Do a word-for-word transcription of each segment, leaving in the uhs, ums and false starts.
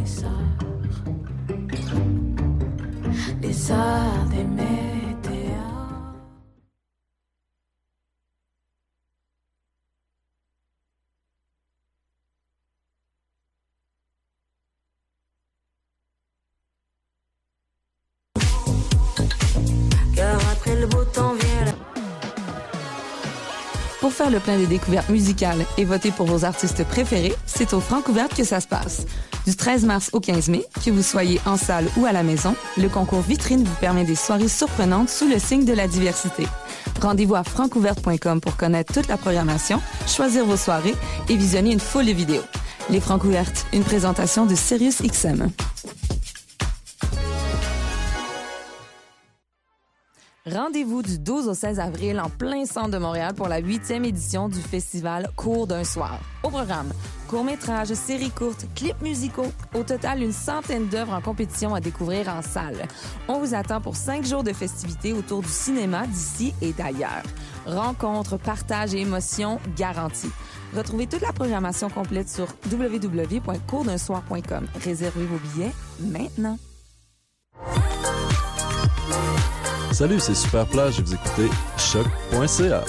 les arts, les arts des météores. Car après le beau temps vient la... Pour faire le plein des découvertes musicales et voter pour vos artistes préférés, c'est au Francouverte que ça se passe. Du treize mars au quinze mai, que vous soyez en salle ou à la maison, le concours vitrine vous permet des soirées surprenantes sous le signe de la diversité. Rendez-vous à francouverte point com pour connaître toute la programmation, choisir vos soirées et visionner une foule de vidéos. Les Francouvertes, une présentation de Sirius X M. Rendez-vous du douze au seize avril en plein centre de Montréal pour la huitième édition du festival Cours d'un soir. Au programme, courts-métrages, séries courtes, clips musicaux. Au total, une centaine d'œuvres en compétition à découvrir en salle. On vous attend pour cinq jours de festivités autour du cinéma d'ici et d'ailleurs. Rencontres, partages et émotions garantis. Retrouvez toute la programmation complète sur w w w point cours d'un soir point com. Réservez vos billets maintenant. Salut, c'est Super Plage et vous écoutez choc point c a.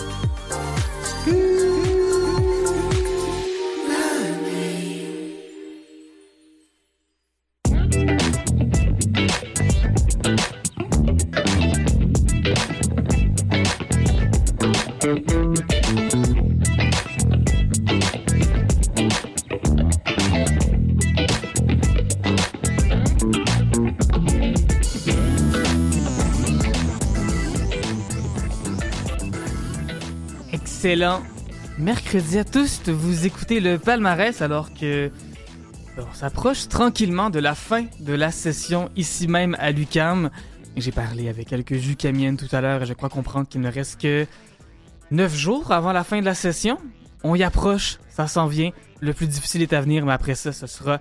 Excellent mercredi à tous, vous écoutez le palmarès alors que on s'approche tranquillement de la fin de la session ici même à l'U Q A M. J'ai parlé avec quelques jucamiennes tout à l'heure et je crois comprendre qu'il ne reste que neuf jours avant la fin de la session. On y approche, ça s'en vient. Le plus difficile est à venir, mais après ça, ce sera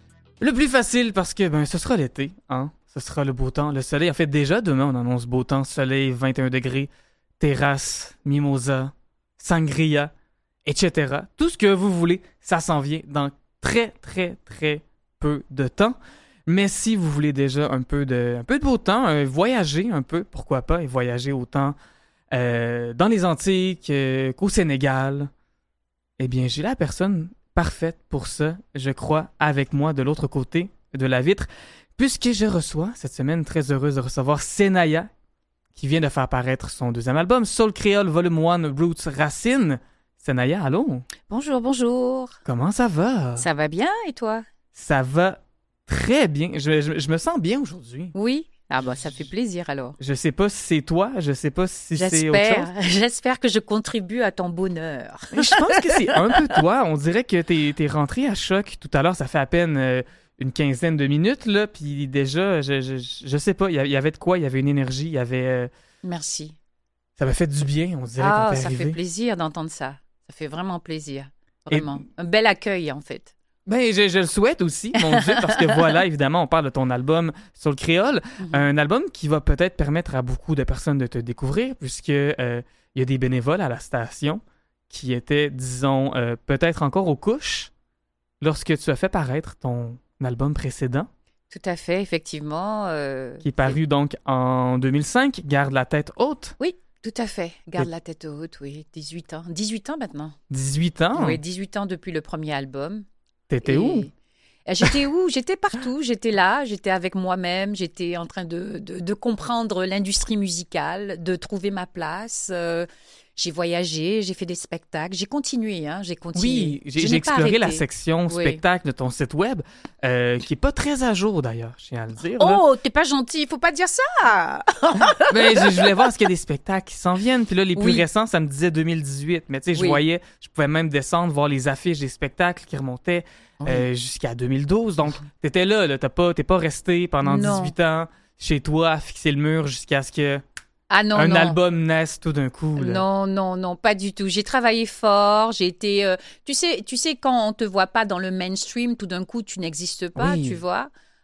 le plus facile parce que ben ce sera l'été, hein. Ce sera le beau temps, le soleil. En fait, déjà demain, on annonce beau temps, soleil, vingt et un degrés, terrasse, mimosa, sangria, et cetera. Tout ce que vous voulez, ça s'en vient dans très, très, très peu de temps. Mais si vous voulez déjà un peu de, un peu de beau temps, euh, voyager un peu, pourquoi pas, et voyager autant euh, dans les Antilles euh, qu'au Sénégal, eh bien, j'ai la personne parfaite pour ça, je crois, avec moi de l'autre côté de la vitre, puisque je reçois, cette semaine, très heureuse de recevoir Senaya, qui vient de faire paraître son deuxième album, Soul Creole Volume un Roots Racine. Senaya, allô? Bonjour, bonjour. Comment ça va? Ça va bien, et toi? Ça va très bien. Je, je, je me sens bien aujourd'hui. Oui? Ah bah ça fait plaisir alors. Je sais pas si c'est toi, je sais pas si c'est autre chose. J'espère, j'espère que je contribue à ton bonheur. Je pense que c'est un peu toi. On dirait que t'es, t'es rentré à Choc tout à l'heure, ça fait à peine euh, une quinzaine de minutes, là, puis déjà, je, je, je sais pas, il y avait de quoi, il y avait une énergie, il y avait... Euh... Merci. Ça m'a fait du bien, on dirait ah, qu'on t'est ça arrivé. fait plaisir d'entendre ça. Ça fait vraiment plaisir. Vraiment. Et... Un bel accueil, en fait. Ben, je, je le souhaite aussi, mon Dieu, parce que voilà, évidemment, on parle de ton album Soul Creole, mm-hmm. un album qui va peut-être permettre à beaucoup de personnes de te découvrir, puisque euh, il y a des bénévoles à la station qui étaient, disons, euh, peut-être encore aux couches lorsque tu as fait paraître ton album précédent. Tout à fait, effectivement. Euh... Qui est paru donc en deux mille cinq, Garde la tête haute. Oui, tout à fait. Garde Et... la tête haute, oui. dix-huit ans. dix-huit ans maintenant. dix-huit ans? Oui, dix-huit ans depuis le premier album. T'étais Et... où? J'étais où? J'étais partout. J'étais là, j'étais avec moi-même. J'étais en train de, de, de comprendre l'industrie musicale, de trouver ma place. Euh, j'ai voyagé, j'ai fait des spectacles. J'ai continué, hein, j'ai continué. Oui, j'ai, j'ai exploré la section oui. spectacle de ton site web, euh, qui n'est pas très à jour d'ailleurs, je tiens à le dire. Oh, là. T'es pas gentil, faut pas dire ça! Mais je, je voulais voir est-ce qu'il y a des spectacles qui s'en viennent. Puis là, les plus oui. récents, ça me disait deux mille dix-huit. Mais tu sais, je oui. voyais, je pouvais même descendre, voir les affiches des spectacles qui remontaient oui. euh, jusqu'à deux mille douze. Donc, t'étais là, là t'as pas, t'es pas resté pendant non. dix-huit ans chez toi à fixer le mur jusqu'à ce que... Ah non, un non. album naisse tout d'un coup. Là. Non, non, non, pas du tout. J'ai travaillé fort, j'ai été... Euh, tu sais, tu sais, quand on te voit pas dans le mainstream, tout d'un coup, tu n'existes pas, oui. tu vois.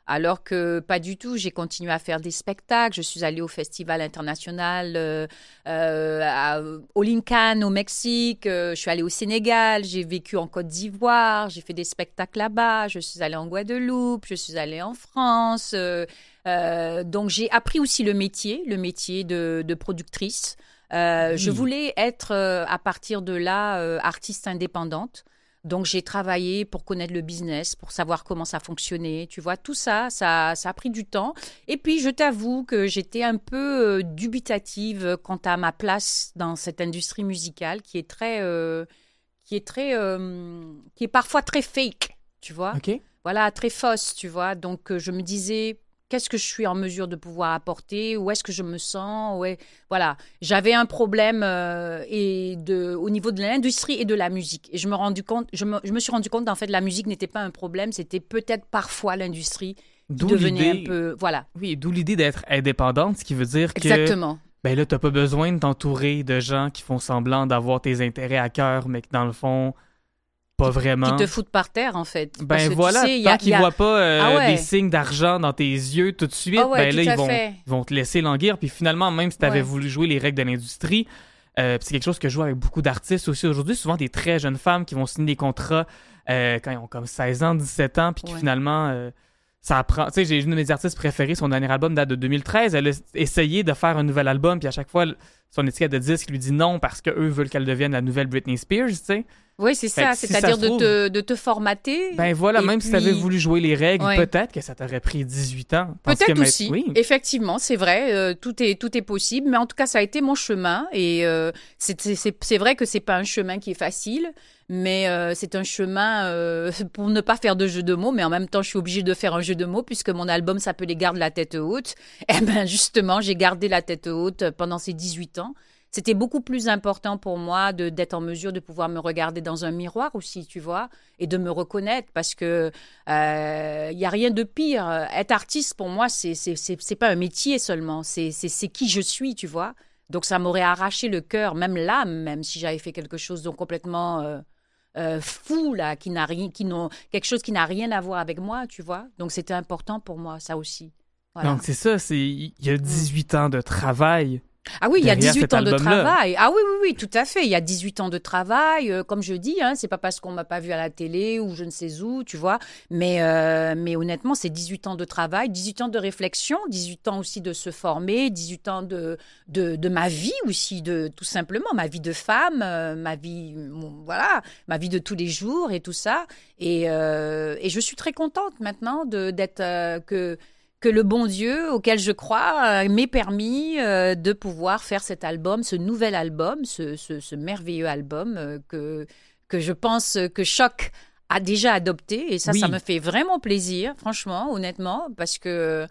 Alors que pas du tout, j'ai continué à faire des spectacles. Je suis allée au Festival international euh, euh, à, au Lincoln, au Mexique. Euh, je suis allée au Sénégal. J'ai vécu en Côte d'Ivoire. J'ai fait des spectacles là-bas. Je suis allée en Guadeloupe. Je suis allée en France. Euh, euh, donc, j'ai appris aussi le métier, le métier de, de productrice. Euh, oui. Je voulais être, euh, à partir de là, euh, artiste indépendante. Donc, j'ai travaillé pour connaître le business, pour savoir comment ça fonctionnait. Tu vois, tout ça, ça, ça a pris du temps. Et puis, je t'avoue que j'étais un peu euh, dubitative quant à ma place dans cette industrie musicale qui est très, euh, qui est très, euh, qui est parfois très fake, tu vois. OK. Voilà, très fausse, tu vois. Donc, euh, je me disais... Qu'est-ce que je suis en mesure de pouvoir apporter? Où est-ce que je me sens? Ouais, voilà. J'avais un problème euh, et de, au niveau de l'industrie et de la musique. Et je me, rendu compte, je, me, je me suis rendu compte qu'en fait, la musique n'était pas un problème. C'était peut-être parfois l'industrie qui d'où devenait l'idée, un peu... Voilà. Oui, d'où l'idée d'être indépendante, ce qui veut dire que... Exactement. Ben là, t'as pas besoin de t'entourer de gens qui font semblant d'avoir tes intérêts à cœur, mais que dans le fond... Pas vraiment. Qui te foutent par terre, en fait. Ben Parce que, voilà, tu sais, tant y a, qu'ils y a... voient pas euh, ah ouais. des signes d'argent dans tes yeux tout de suite, ah ouais, ben là, ils vont, fait. ils vont te laisser languir. Puis finalement, même si tu avais ouais. voulu jouer les règles de l'industrie, euh, c'est quelque chose que je joue avec beaucoup d'artistes aussi aujourd'hui. Souvent des très jeunes femmes qui vont signer des contrats euh, quand ils ont comme seize ans, dix-sept ans, puis qui ouais. finalement... Euh, ça apprend. Tu sais, j'ai une de mes artistes préférées, son dernier album date de deux mille treize. Elle a essayé de faire un nouvel album, puis à chaque fois, son étiquette de disque lui dit non parce qu'eux veulent qu'elle devienne la nouvelle Britney Spears, tu sais. Oui, c'est fait ça. si C'est-à-dire ça de, trouve, te, de te formater. Ben voilà, même puis... si tu avais voulu jouer les règles, ouais. peut-être que ça t'aurait pris dix-huit ans. Peut-être que aussi. Oui. Effectivement, c'est vrai. Euh, tout, est, tout est possible. Mais en tout cas, ça a été mon chemin. Et euh, c'est, c'est, c'est vrai que c'est pas un chemin qui est facile. Mais euh, c'est un chemin euh, pour ne pas faire de jeu de mots, mais en même temps, je suis obligée de faire un jeu de mots puisque mon album s'appelait « Garde la tête haute ». Eh bien, justement, j'ai gardé la tête haute pendant ces dix-huit ans. C'était beaucoup plus important pour moi de, d'être en mesure de pouvoir me regarder dans un miroir aussi, tu vois, et de me reconnaître parce que il euh, y a rien de pire. Être artiste, pour moi, c'est, c'est, c'est, c'est pas un métier seulement, c'est, c'est, c'est qui je suis, tu vois. Donc, ça m'aurait arraché le cœur, même l'âme, même si j'avais fait quelque chose de complètement... Euh, Euh, fou là, qui n'a rien, qui n'ont quelque chose qui n'a rien à voir avec moi, tu vois. Donc c'était important pour moi, ça aussi. Voilà. Donc c'est ça, c'est il y a dix-huit ans de travail. Ah oui, il y a dix-huit ans de album-là. travail. Ah oui, oui, oui, tout à fait. Il y a dix-huit ans de travail. Euh, comme je dis, hein, c'est pas parce qu'on m'a pas vu à la télé ou je ne sais où, tu vois. Mais, euh, mais honnêtement, c'est dix-huit ans de travail, dix-huit ans de réflexion, dix-huit ans aussi de se former, dix-huit ans de, de, de ma vie aussi, de, tout simplement, ma vie de femme, euh, ma vie, bon, voilà, ma vie de tous les jours et tout ça. Et, euh, et je suis très contente maintenant de, d'être, euh, que, que le bon Dieu auquel je crois euh, m'ait permis euh, de pouvoir faire cet album, ce nouvel album, ce, ce, ce merveilleux album euh, que, que je pense que Choc a déjà adopté. Et ça, oui. ça me fait vraiment plaisir, franchement, honnêtement, parce que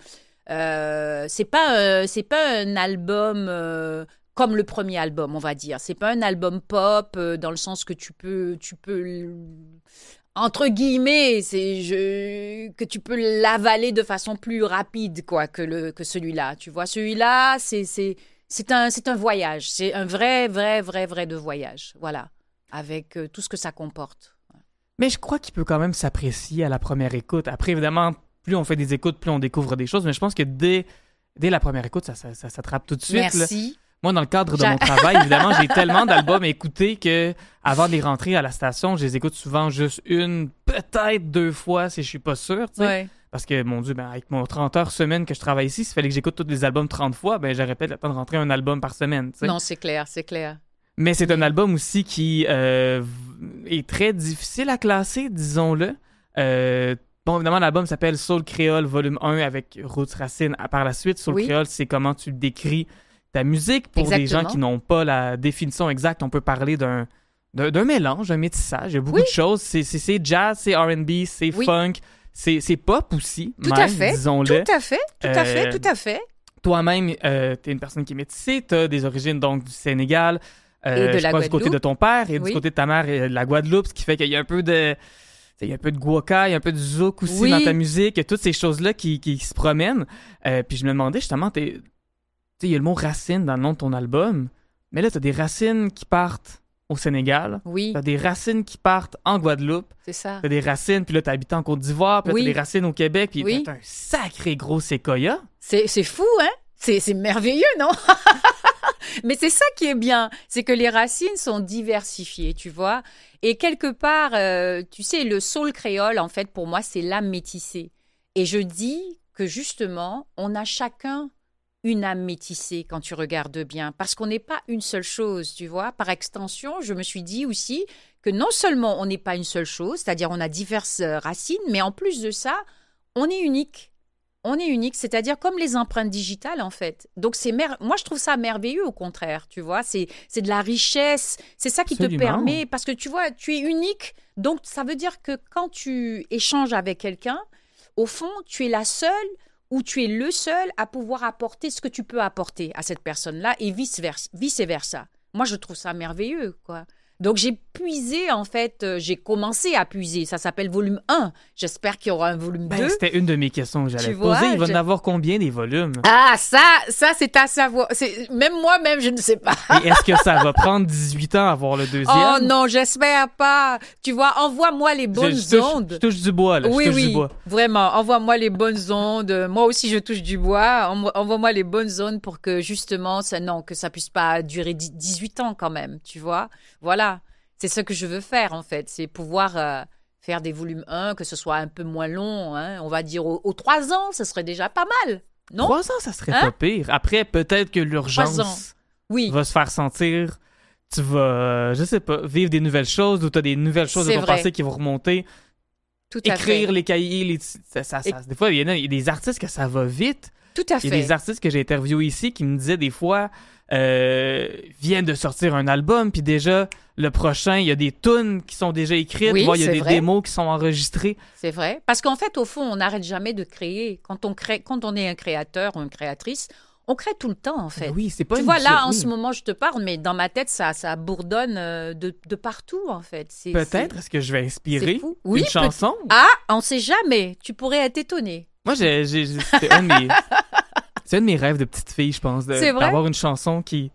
euh, c'est pas, euh, c'est pas un album... Euh, comme le premier album, on va dire. C'est pas un album pop euh, dans le sens que tu peux, tu peux entre guillemets, c'est je, que tu peux l'avaler de façon plus rapide, quoi, que le que celui-là. Tu vois, celui-là, c'est c'est c'est un c'est un voyage, c'est un vrai vrai vrai vrai de voyage, voilà, avec euh, tout ce que ça comporte. Mais je crois qu'il peut quand même s'apprécier à la première écoute. Après, évidemment, plus on fait des écoutes, plus on découvre des choses. Mais je pense que dès dès la première écoute, ça ça, ça s'attrape tout de suite. Merci. Là. Moi, dans le cadre de J'a... mon travail, évidemment, j'ai tellement d'albums à écouter que, avant de les rentrer à la station, je les écoute souvent juste une, peut-être deux fois, si je suis pas sûr, tu sais. Ouais. Parce que, mon Dieu, ben, avec mon trente heures semaine que je travaille ici, s'il fallait que j'écoute tous les albums trente fois, ben, j'aurais peut-être le temps de rentrer un album par semaine, tu sais. Non, c'est clair, c'est clair. Mais c'est un album aussi qui euh, est très difficile à classer, disons-le. Euh, bon, évidemment, l'album s'appelle Soul Créole Volume un avec Roots Racine. Par la suite, Soul Oui. Créole, c'est comment tu décris ta musique. Pour Exactement. des gens qui n'ont pas la définition exacte, on peut parler d'un, d'un, d'un mélange, d'un métissage. Il y a beaucoup Oui. de choses. C'est, c'est, c'est jazz, c'est R and B, c'est Oui. funk, c'est, c'est pop aussi, Tout même, à fait, disons-le. tout à fait, tout à fait, Euh, tout à fait. Toi-même, euh, t'es une personne qui est métissée, t'as des origines donc du Sénégal, euh, Et de je la crois du côté Guadeloupe. de ton père et Oui. du côté de ta mère et de la Guadeloupe, ce qui fait qu'il y a un peu de... Il y a un peu de guaca, il y a un peu de zouk aussi Oui. dans ta musique, il y a toutes ces choses-là qui, qui, qui se promènent. Euh, puis je me demandais justement, t'es... Tu sais, il y a le mot racine dans le nom de ton album, mais là, t'as des racines qui partent au Sénégal. Oui, T'as des racines qui partent en Guadeloupe. c'est ça. T'as des racines, puis là, t'as habité en Côte d'Ivoire, puis là, Oui. t'as des racines au Québec, puis Oui. t'as un sacré gros séquoia. C'est, c'est fou, hein? C'est, c'est merveilleux, non? Mais c'est ça qui est bien, c'est que les racines sont diversifiées, tu vois. Et quelque part, euh, tu sais, le soul créole, en fait, pour moi, c'est l'âme métissée. Et je dis que justement, on a chacun une âme métissée quand tu regardes bien, parce qu'on n'est pas une seule chose, tu vois. Par extension, je me suis dit aussi que non seulement on n'est pas une seule chose, c'est-à-dire on a diverses euh, racines, mais en plus de ça, on est unique. On est unique, c'est-à-dire comme les empreintes digitales, en fait. Donc, c'est mer- moi, je trouve ça merveilleux, au contraire, tu vois. C'est, c'est de la richesse, c'est ça qui Absolument. te permet, parce que tu vois, tu es unique. Donc, ça veut dire que quand tu échanges avec quelqu'un, au fond, tu es la seule ou tu es le seul à pouvoir apporter ce que tu peux apporter à cette personne-là et vice-versa. Vice-versa. Moi, je trouve ça merveilleux, quoi. Donc, j'ai puisé, en fait, euh, j'ai commencé à puiser. Ça s'appelle volume un. J'espère qu'il y aura un volume Ben, deux. c'était une de mes questions que j'allais Tu te vois, poser. Il va je- en avoir combien des volumes? Ah, ça, ça, c'est à savoir. C'est... Même moi-même, je ne sais pas. Et est-ce que ça va prendre dix-huit ans à avoir le deuxième? Oh non, j'espère pas. Tu vois, envoie-moi les Je- bonnes je, touche, ondes. je touche du bois, là. Oui, je touche oui, du bois. vraiment. Envoie-moi les bonnes ondes. Moi aussi, je touche du bois. Envo- Envoie-moi les bonnes ondes pour que justement, ça, non, que ça puisse pas durer dix- dix-huit ans quand même. Tu vois, voilà. C'est ce que je veux faire en fait. C'est pouvoir euh, faire des volumes un, que ce soit un peu moins long. Hein. On va dire aux, aux trois ans, ce serait déjà pas mal. Non? Trois ans, ça serait Hein? pas pire. Après, peut-être que Trois ans. l'urgence Oui. va se faire sentir. Tu vas, euh, je sais pas, vivre des nouvelles choses ou tu as des nouvelles choses C'est de ton vrai. passé qui vont remonter. Tout à Écrire fait. les cahiers, les... Ça, ça, ça- Et- des fois, il y, en a, il y a des artistes que ça va vite. Tout à Il y a fait. des artistes que j'ai interviewés ici qui me disaient des fois euh, viennent de sortir un album, puis déjà, le prochain, il y a des tunes qui sont déjà écrites, Oui, voire il y a c'est des vrai. démos qui sont enregistrées. C'est vrai. Parce qu'en fait, au fond, on n'arrête jamais de créer. Quand on crée, quand on est un créateur ou une créatrice, on crée tout le temps, en fait. Ben oui, c'est pas Tu une vois, là, job- en oui. ce moment, je te parle, mais dans ma tête, ça, ça bourdonne euh, de, de partout, en fait. C'est, Peut-être, est-ce que je vais c'est, inspirer c'est fou. Oui, une peut- chanson? Ah, on sait jamais. Tu pourrais être étonné. Moi, j'ai, j'ai, j'ai- c'était un de mes... c'est un de mes rêves de petite fille, je pense, de- C'est vrai? d'avoir une chanson qui...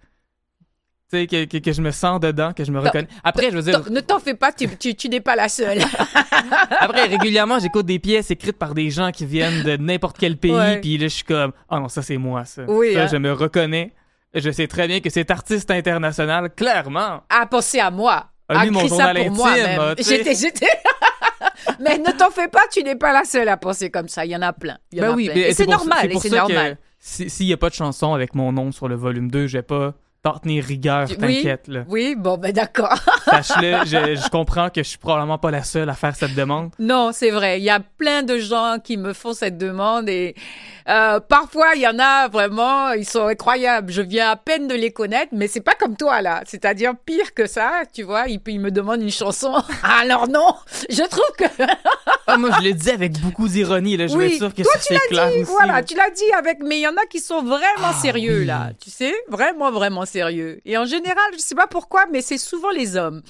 Tu sais, que, que, que je me sens dedans, que je me reconnais. Après, je veux dire, T'en- Ne t'en fais pas, tu, tu, tu n'es pas la seule. après, régulièrement, j'écoute des pièces écrites par des gens qui viennent de n'importe quel pays, Ouais. puis là, je suis comme, ah non, ça, c'est moi, ça. Oui, Ça, hein. je me reconnais. Je sais très bien que cet artiste international, clairement, À penser à moi. a À lu mon écrit ça journal pour intime. moi, même. ah, tu sais. J'étais, j'étais... Mais ne t'en fais pas, tu n'es pas la seule à penser comme ça. Il y en a plein. Il y en Ben a oui, plein. mais Et c'est pour ça- normal, et pour c'est ça que normal. si- S'il n'y a pas de chanson avec mon nom sur le volume deux, je vais pas t'en tenir rigueur, Tu- t'inquiète, là. Oui, bon, ben d'accord. Sache-le, je, je comprends que je suis probablement pas la seule à faire cette demande. Non, c'est vrai. Il y a plein de gens qui me font cette demande et euh, parfois il y en a vraiment, ils sont incroyables. Je viens à peine de les connaître, mais c'est pas comme toi là. C'est-à-dire pire que ça, tu vois. Ils, ils me demandent une chanson. Alors non, je trouve que Ah, moi, je l'ai dit avec beaucoup d'ironie, là. Je veux oui. être sûr que Toi ça tu c'est l'as clair dit, aussi. voilà, là. tu l'as dit avec. Mais il y en a qui sont vraiment Ah, sérieux oui. là. Tu sais, vraiment vraiment sérieux. Et en général, je sais pas pourquoi, mais c'est souvent les hommes.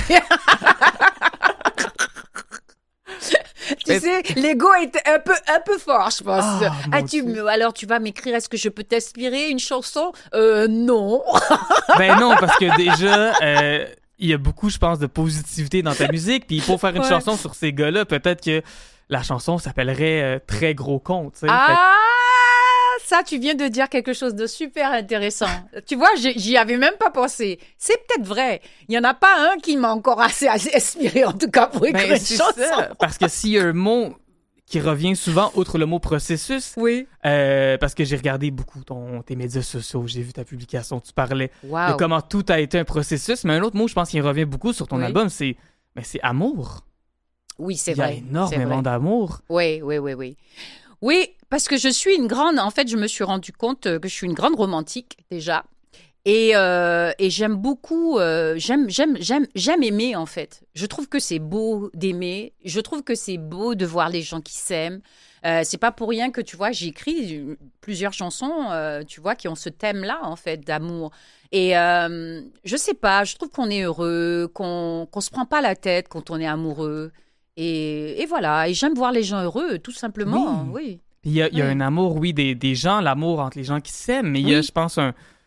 Tu Mais- sais, l'ego est un peu, un peu fort, je pense. Ah, Ah, mon tu, Dieu. me- alors, tu vas m'écrire, est-ce que je peux t'inspirer une chanson? Euh, non. Ben non, parce que déjà, euh, il y a beaucoup, je pense, de positivité dans ta musique. Puis pour faire une Ouais. chanson sur ces gars-là, peut-être que la chanson s'appellerait euh, Très gros con, tu sais. Fait Ah, ça, tu viens de dire quelque chose de super intéressant. Tu vois, j'ai- j'y avais même pas pensé. C'est peut-être vrai. Il y en a pas un qui m'a encore assez, assez inspiré, en tout cas, pour que- écrire ben, une c'est chanson. ça. Parce que s'il y a un mot qui revient souvent, outre le mot processus, Oui. euh, parce que j'ai regardé beaucoup ton, tes médias sociaux, j'ai vu ta publication, tu parlais de Wow. comment tout a été un processus. Mais un autre mot, je pense, qui revient beaucoup sur ton Oui. album, c'est ben, c'est amour. Oui, c'est Il y a vrai. c'est énormément vrai. d'amour. Oui, oui, oui, oui. Oui, parce que je suis une grande. En fait, je me suis rendu compte euh, que je suis une grande romantique déjà, et, euh, et j'aime beaucoup. euh, j'aime, j'aime, j'aime, j'aime aimer en fait. Je trouve que c'est beau d'aimer. Je trouve que c'est beau de voir les gens qui s'aiment. Euh, c'est pas pour rien que tu vois, j'ai écrit euh, plusieurs chansons, euh, tu vois, qui ont ce thème-là en fait d'amour. Et euh, je sais pas, je trouve qu'on est heureux, qu'on qu'on se prend pas la tête quand on est amoureux. Et, et voilà, et j'aime voir les gens heureux, tout simplement. Oui. Puis il y a, il y a Oui. un amour, oui, des, des gens, l'amour entre les gens qui s'aiment, mais il y a, Oui. je pense, un,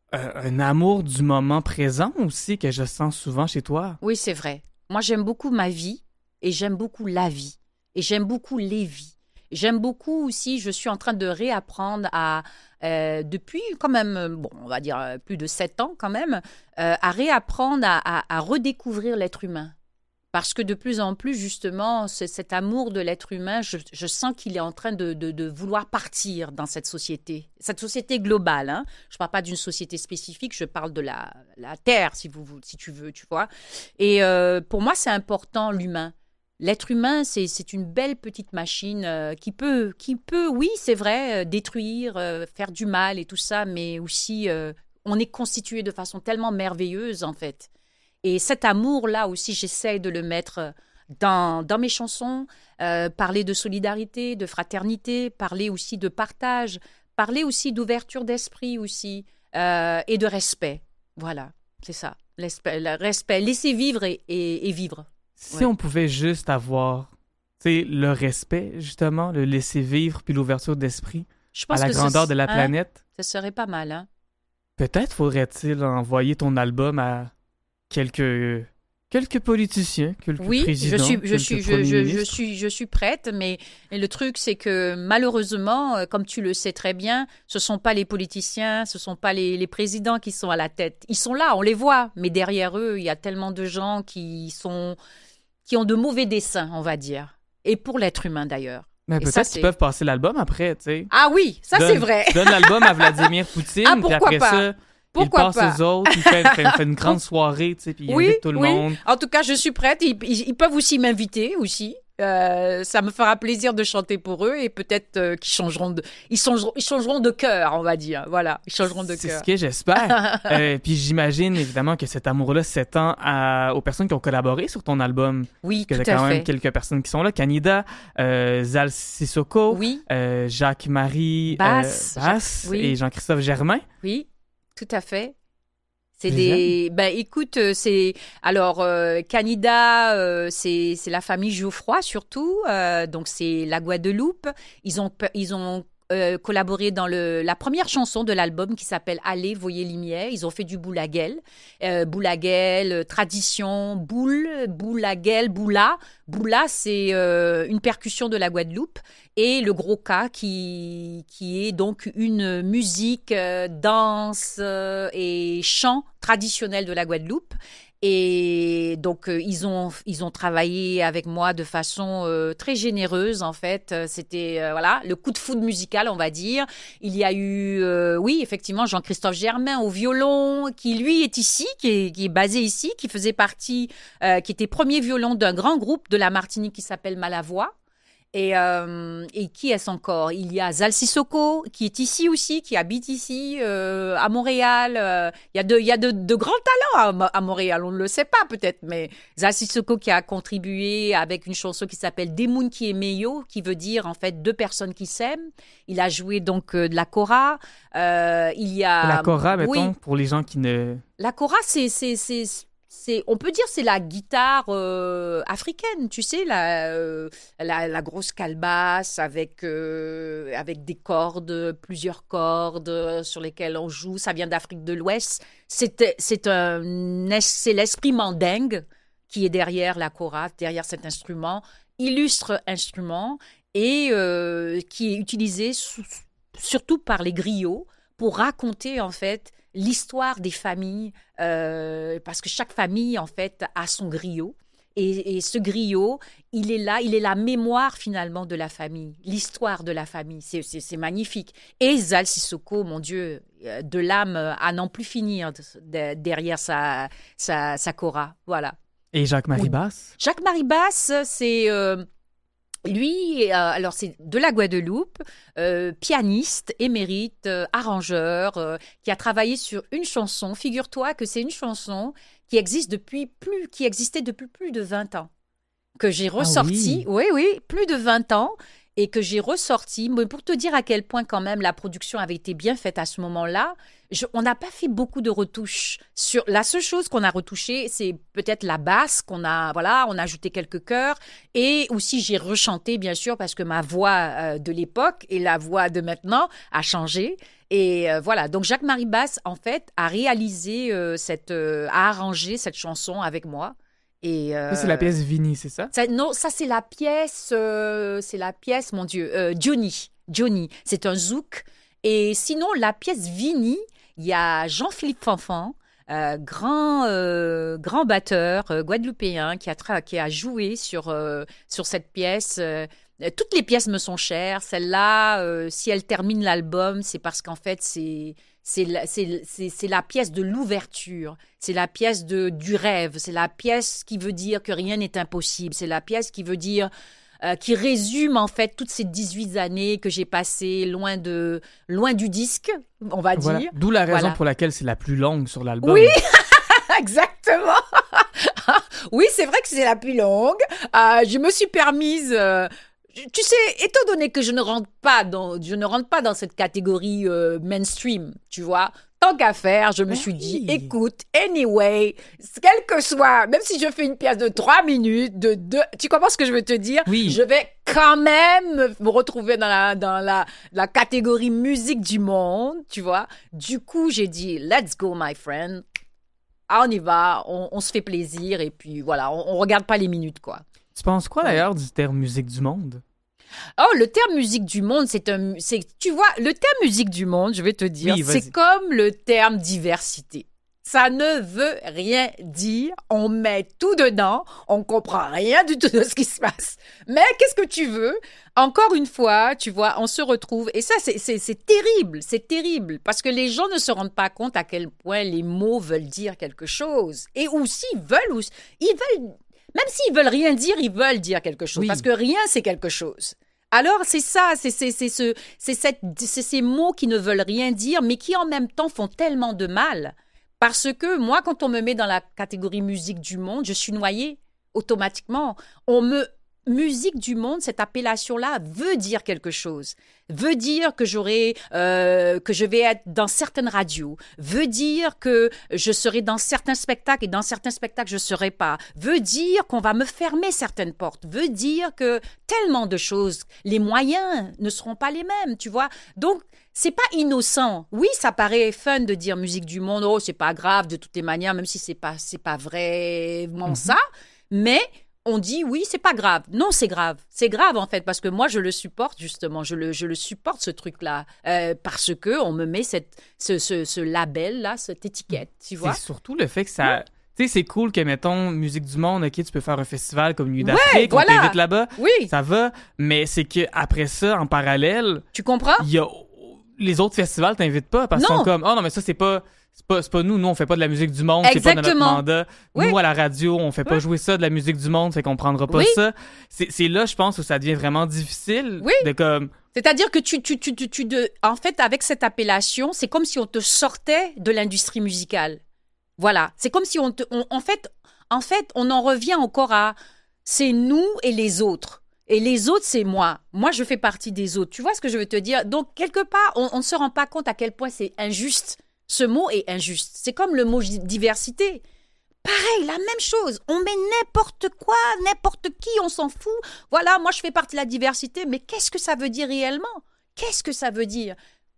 euh, un amour du moment présent aussi que je sens souvent chez toi. Oui, c'est vrai. Moi, j'aime beaucoup ma vie et j'aime beaucoup la vie et j'aime beaucoup les vies. J'aime beaucoup aussi, je suis en train de réapprendre à, euh, depuis quand même, bon, on va dire plus de sept ans quand même, euh, à réapprendre à, à, à redécouvrir l'être humain. Parce que de plus en plus, justement, c'est cet amour de l'être humain, je, je sens qu'il est en train de, de, de vouloir partir dans cette société. Cette société globale, hein. Je ne parle pas d'une société spécifique, je parle de la, la Terre, si, vous, si tu veux, tu vois. Et euh, pour moi, c'est important, l'humain. L'être humain, c'est, c'est une belle petite machine euh, qui peut, qui peut, oui, c'est vrai, euh, détruire, euh, faire du mal et tout ça, mais aussi, euh, on est constitué de façon tellement merveilleuse, en fait. Et cet amour-là aussi, j'essaie de le mettre dans, dans mes chansons, euh, parler de solidarité, de fraternité, parler aussi de partage, parler aussi d'ouverture d'esprit aussi, euh, et de respect. Voilà, c'est ça, respect, le respect, laisser vivre et, et, et vivre. Si Ouais. on pouvait juste avoir, tu sais, le respect, justement, le laisser vivre, puis l'ouverture d'esprit Je à pense la que grandeur ce, de la hein, planète, ça serait pas mal, hein? peut-être faudrait-il envoyer ton album à quelques, quelques politiciens, quelques Oui, je présidents, suis, je quelques suis, je, premiers je, je ministres. suis, je suis prête, mais le truc, c'est que malheureusement, euh, comme tu le sais très bien, ce sont pas les politiciens, ce sont pas les, les présidents qui sont à la tête. Ils sont là, on les voit, mais derrière eux, il y a tellement de gens qui sont, qui ont de mauvais desseins, on va dire, et pour l'être humain d'ailleurs. Mais Et peut-être ça, qu'ils c'est- peuvent passer l'album après, tu sais. Ah oui, ça Donne- c'est vrai. Donne l'album à Vladimir Poutine, Ah, puis pourquoi après pas? ça, Pourquoi il passe pas? aux autres, il fait, fait- fait une grande soirée, tu sais, puis il Oui, invite tout le oui. monde. En tout cas, je suis prête. Ils, ils- ils peuvent aussi m'inviter aussi. Euh, ça me fera plaisir de chanter pour eux et peut-être euh, qu'ils changeront de, ils changeront, ils changeront de cœur, on va dire. Voilà, ils changeront de C'est cœur. ce que j'espère. Euh, puis j'imagine évidemment que cet amour-là s'étend à- aux personnes qui ont collaboré sur ton album. Oui, Que tout t'as quand à même fait. quelques personnes qui sont là. Canida, euh, Zal Sissoko, Oui, euh, Jacques-Marie euh, Basse, Basse Jacques- oui. et Jean-Christophe Germain. oui, tout à fait. C'est Je des, ben écoute, euh, c'est alors euh, Canida, euh, c'est c'est la famille Geoffroy surtout, euh, donc c'est la Guadeloupe. Ils ont pe- ils ont euh, collaboré dans le la première chanson de l'album qui s'appelle Allez, voyez lumière. Ils ont fait du boulaguel, euh, boulaguel, euh, tradition, boule, boulaguel, boula. Boula, c'est euh, une percussion de la Guadeloupe. Et le gros cas qui, qui est donc une musique, euh, danse euh, et chant traditionnel de la Guadeloupe. Et donc, euh, ils, ont, ils ont travaillé avec moi de façon euh, très généreuse, en fait. Euh, C'était, euh, voilà, le coup de foudre musical, on va dire. Il y a eu, euh, oui, effectivement, Jean-Christophe Germain au violon, qui, lui, est ici, qui est, qui est basé ici, qui faisait partie, euh, qui était premier violon d'un grand groupe de la Martinique qui s'appelle Malavoie. Et, euh, et qui est-ce encore? Il y a Zal Sissoko, qui est ici aussi, qui habite ici, euh, à Montréal. Euh, il y a, de, il y a de, de grands talents à, Mo- à Montréal, on ne le sait pas peut-être, mais Zal Sissoko qui a contribué avec une chanson qui s'appelle Demoun qui est meilleur, qui veut dire en fait deux personnes qui s'aiment. Il a joué donc euh, de la kora. Euh, il y a... La kora, oui, mettons, pour les gens qui ne... la kora, c'est, c'est, c'est, c'est, on peut dire, c'est la guitare euh, africaine, tu sais, la, euh, la, la grosse calebasse avec, euh, avec des cordes, plusieurs cordes euh, sur lesquelles on joue. Ça vient d'Afrique de l'Ouest. C'est, c'est, un, es- c'est l'esprit mandingue qui est derrière la kora, derrière cet instrument, illustre instrument et euh, qui est utilisé sous- surtout par les griots pour raconter en fait l'histoire des familles, euh, parce que chaque famille, en fait, a son griot. Et, et ce griot, il est là, il est la mémoire, finalement, de la famille, l'histoire de la famille. C'est, c'est, c'est magnifique. Et Zal Sissoko, mon Dieu, euh, de l'âme à n'en plus finir de- de- derrière sa, sa, sa kora. Voilà. Et Jacques-Marie Oui. Basse. Jacques-Marie Basse, c'est... euh, lui, euh, alors c'est de la Guadeloupe, euh, pianiste, émérite, euh, arrangeur, euh, qui a travaillé sur une chanson. Figure-toi que c'est une chanson qui existe depuis plus, qui existait depuis plus de vingt ans, que j'ai ressortie. oui. Oui, oui, plus de vingt ans. et que j'ai ressorti. Mais pour te dire à quel point quand même la production avait été bien faite à ce moment-là, je, on n'a pas fait beaucoup de retouches. Sur, la seule chose qu'on a retouchée, c'est peut-être la basse qu'on a, voilà, on a ajouté quelques chœurs et aussi j'ai rechanté bien sûr parce que ma voix euh, de l'époque et la voix de maintenant a changé. Et euh, voilà, donc Jacques-Marie Basse en fait a réalisé euh, cette, euh, a arrangé cette chanson avec moi. Et euh, c'est la pièce Vini, c'est ça? ça non, ça c'est la pièce, euh, c'est la pièce, mon Dieu, euh, Johnny, Johnny, c'est un zouk. Et sinon la pièce Vini, il y a Jean-Philippe Fanfan, euh, grand euh, grand batteur euh, guadeloupéen qui a tra- qui a joué sur euh, sur cette pièce. Euh, toutes les pièces me sont chères. Celle-là, euh, si elle termine l'album, c'est parce qu'en fait c'est c'est la, c'est, c'est, c'est la pièce de l'ouverture, c'est la pièce de du rêve, c'est la pièce qui veut dire que rien n'est impossible, c'est la pièce qui veut dire Euh, qui résume en fait toutes ces dix-huit années que j'ai passées loin de loin du disque, on va Voilà. dire. D'où la raison Voilà. pour laquelle c'est la plus longue sur l'album. Oui, exactement. Oui, c'est vrai que c'est la plus longue. Euh, je me suis permise. Euh, tu sais, étant donné que je ne rentre pas dans, je ne rentre pas dans cette catégorie euh, mainstream, tu vois. Tant qu'à faire, je me suis dit, Oui. écoute, anyway, quel que soit, même si je fais une pièce de trois minutes, de deux, tu comprends ce que je veux te dire? Oui. Je vais quand même me retrouver dans la, dans la, la catégorie musique du monde, tu vois. Du coup, j'ai dit, let's go, my friend. Ah, on y va, on, on se fait plaisir et puis voilà, on, on regarde pas les minutes, quoi. Tu penses quoi d'ailleurs du terme musique du monde? Oh, le terme musique du monde, c'est un, c'est, tu vois, le terme musique du monde, je vais te dire, Oui, vas-y. c'est comme le terme diversité. Ça ne veut rien dire. On met tout dedans. On comprend rien du tout de ce qui se passe. Mais qu'est-ce que tu veux? Encore une fois, tu vois, on se retrouve. Et ça, c'est, c'est, c'est terrible. C'est terrible. Parce que les gens ne se rendent pas compte à quel point les mots veulent dire quelque chose. Et aussi, ils veulent, aussi, ils veulent, même s'ils veulent rien dire, ils veulent dire quelque chose. Oui. Parce que rien, c'est quelque chose. Alors, c'est ça, c'est, c'est, c'est, ce, c'est, cette, c'est ces mots qui ne veulent rien dire, mais qui en même temps font tellement de mal. Parce que moi, quand on me met dans la catégorie musique du monde, je suis noyée automatiquement. On me... Musique du monde, cette appellation-là veut dire quelque chose. Veut dire que j'aurai, euh, que je vais être dans certaines radios. Veut dire que je serai dans certains spectacles et dans certains spectacles, je ne serai pas. Veut dire qu'on va me fermer certaines portes. Veut dire que tellement de choses. Les moyens ne seront pas les mêmes, tu vois. Donc, c'est pas innocent. Oui, ça paraît fun de dire musique du monde. Oh, c'est pas grave de toutes les manières, même si c'est pas, c'est pas vraiment Mm-hmm. ça. Mais on dit oui, c'est pas grave. Non, c'est grave. C'est grave en fait parce que moi je le supporte justement. Je le, je le supporte ce truc-là euh, parce que on me met cette, ce, ce, ce label-là, cette étiquette. Tu vois? C'est surtout le fait que ça... Tu sais, c'est cool que, mettons, Musique du Monde, OK, tu peux faire un festival comme Nuit Ouais, d'Afrique, voilà. on t'invite là-bas, Oui, ça va, mais c'est qu'après ça, en parallèle, tu comprends? il y a... les autres festivals t'invitent pas parce qu'ils Non. sont comme « Oh non, mais ça, c'est pas... C'est pas, c'est pas nous, nous on fait pas de la musique du monde, c'est pas dans notre Exactement. mandat. Oui. Nous à la radio, on fait pas Oui. jouer ça de la musique du monde, fait qu'on prendra pas Oui. ça. C'est, c'est là, je pense, où ça devient vraiment difficile Oui. de comme... C'est-à-dire que tu, tu, tu, tu, tu de... en fait, avec cette appellation, c'est comme si on te sortait de l'industrie musicale. Voilà. C'est comme si on te, on- en fait, en fait, on en revient encore à c'est nous et les autres. Et les autres, c'est moi. Moi, je fais partie des autres. Tu vois ce que je veux te dire? Donc, quelque part, on on ne se rend pas compte à quel point c'est injuste. Ce mot est injuste. C'est comme le mot diversité. Pareil, la même chose. On met n'importe quoi, n'importe qui, on s'en fout. Voilà, moi, je fais partie de la diversité, mais qu'est-ce que ça veut dire réellement? Qu'est-ce que ça veut dire?